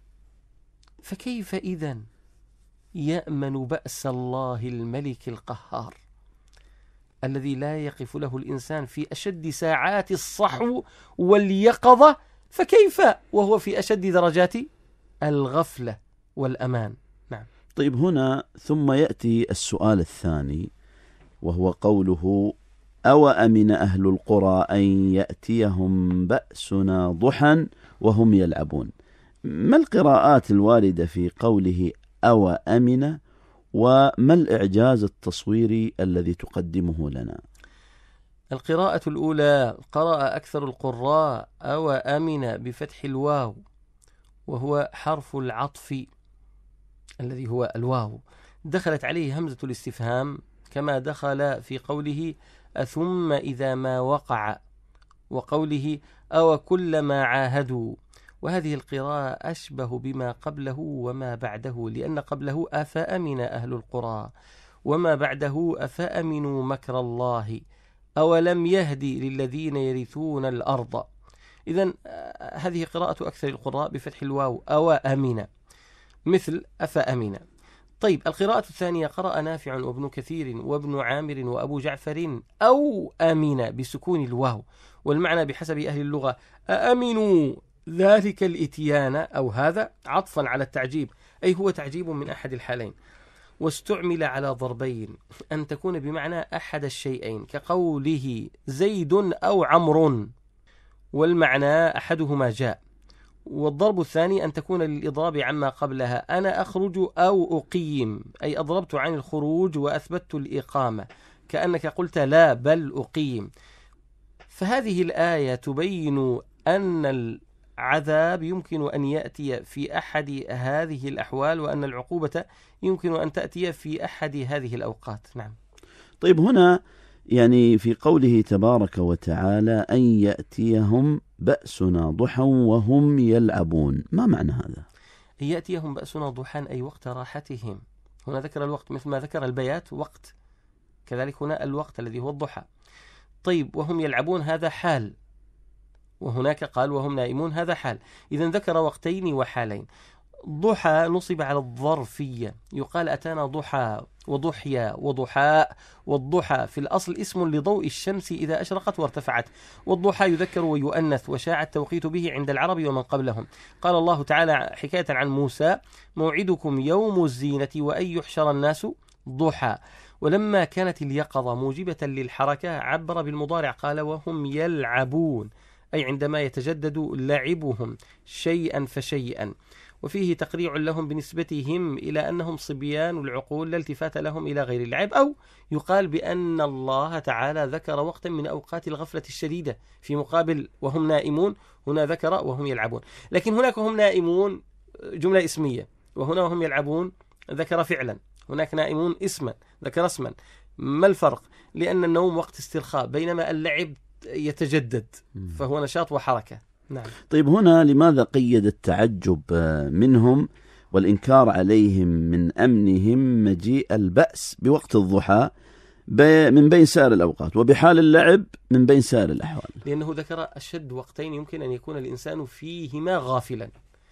فكيف إذن يأمن بأس الله الملك القهار الذي لا يقف له الإنسان في أشد ساعات الصحو واليقظة، فكيف وهو في أشد درجات الغفلة والأمان؟ نعم. طيب، هنا ثم يأتي السؤال الثاني، وهو قوله أوأمن أهل القرى أن يأتيهم بأسنا ضحى وهم يلعبون. ما القراءات الواردة في قوله أو أمن، وما الإعجاز التصويري الذي تقدمه لنا؟ القراءة الأولى قرأ أكثر القراء أو أمن بفتح الواو، وهو حرف العطف الذي هو الواو، دخلت عليه همزة الاستفهام كما دخل في قوله أثم إذا ما وقع، وقوله أو كلما عاهدوا. وهذه القراءة أشبه بما قبله وما بعده، لأن قبله أفأمن أهل القرى، وما بعده أفأمنوا مكر الله أولم يهدي للذين يرثون الأرض. إذن هذه قراءة أكثر القراء بفتح الواو أو أمن، مثل أفأمن. طيب، القراءة الثانية قرأ نافع وابن كثير وابن عامر وأبو جعفر أو أمن بسكون الواو، والمعنى بحسب أهل اللغة أأمنوا ذلك الإتيان، أو هذا عطفا على التعجيب، أي هو تعجيب من أحد الحالين. واستعمل على ضربين، أن تكون بمعنى أحد الشيئين، كقوله زيد أو عمرو، والمعنى أحدهما جاء. والضرب الثاني أن تكون للإضراب عما قبلها، أنا أخرج أو أقيم، أي أضربت عن الخروج وأثبتت الإقامة، كأنك قلت لا بل أقيم. فهذه الآية تبين أن العذاب يمكن أن يأتي في أحد هذه الأحوال، وأن العقوبة يمكن أن تأتي في أحد هذه الأوقات. نعم. طيب، هنا يعني في قوله تبارك وتعالى أن يأتيهم بأسنا ضحى وهم يلعبون، ما معنى هذا؟ أن يأتيهم بأسنا ضحى أي وقت راحتهم. هنا ذكر الوقت مثل ما ذكر البيات وقت، كذلك هنا الوقت الذي هو الضحى. طيب، وهم يلعبون هذا حال، وهناك قال وهم نائمون هذا حال. إذن ذكر وقتين وحالين. ضحى نصب على الظرفية، يقال أتانا ضحى وضحيا وضحاء، والضحى في الأصل اسم لضوء الشمس إذا أشرقت وارتفعت، والضحى يذكر ويؤنث، وشاع التوقيت به عند العرب ومن قبلهم. قال الله تعالى حكاية عن موسى موعدكم يوم الزينة وأن يحشر الناس ضحى. ولما كانت اليقظة موجبة للحركة عبر بالمضارع، قال وهم يلعبون، أي عندما يتجدد لعبهم شيئا فشيئا. وفيه تقريع لهم بنسبتهم إلى أنهم صبيان العقول لا التفات لهم إلى غير اللعب، أو يقال بأن الله تعالى ذكر وقتا من أوقات الغفلة الشديدة في مقابل وهم نائمون، هنا ذكر وهم يلعبون. لكن هناك هم نائمون جملة اسمية، وهنا وهم يلعبون ذكر فعلا. هناك نائمون اسما ذكر اسما. ما الفرق؟ لأن النوم وقت استرخاء، بينما اللعب يتجدد، فهو نشاط وحركة. نعم. طيب، هنا لماذا قيد التعجب منهم والإنكار عليهم من أمنهم مجيء البأس بوقت الضحى من بين سائر الأوقات، وبحال اللعب من بين سائر الأحوال؟ لأنه ذكر أشد وقتين يمكن أن يكون الإنسان فيهما غافلا،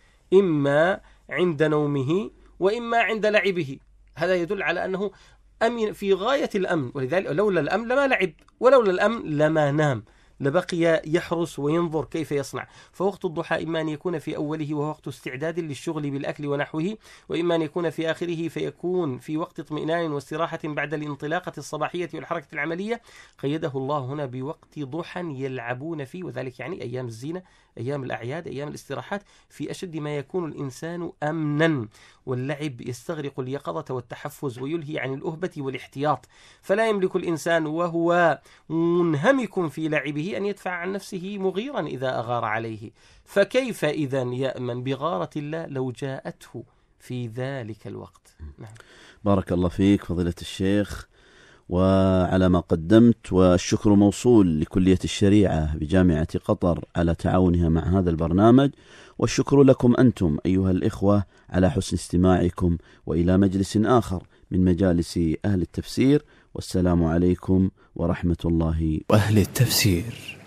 إما عند نومه وإما عند لعبه. هذا يدل على أنه أمن في غاية الأمن، ولذلك لولا الأمن لما لعب، ولولا الأمن لما نام، لبقي يحرس وينظر كيف يصنع. فوقت الضحى إما أن يكون في أوله وهو وقت استعداد للشغل بالأكل ونحوه، وإما أن يكون في آخره فيكون في وقت اطمئنان واستراحة بعد الانطلاقة الصباحية والحركة العملية. قيده الله هنا بوقت ضحى يلعبون فيه، وذلك يعني أيام الزينة، أيام الأعياد، أيام الاستراحات، في أشد ما يكون الإنسان أمنا. واللعب يستغرق اليقظة والتحفز ويلهي عن الأهبة والاحتياط، فلا يملك الإنسان وهو منهمك في لعبه أن يدفع عن نفسه مغيرا إذا أغار عليه، فكيف إذن يأمن بغارة الله لو جاءته في ذلك الوقت؟ نعم. بارك الله فيك فضيلة الشيخ وعلى ما قدمت، والشكر موصول لكلية الشريعة بجامعة قطر على تعاونها مع هذا البرنامج، والشكر لكم أنتم أيها الإخوة على حسن استماعكم، وإلى مجلس آخر من مجالس أهل التفسير، والسلام عليكم ورحمة الله وأهل التفسير.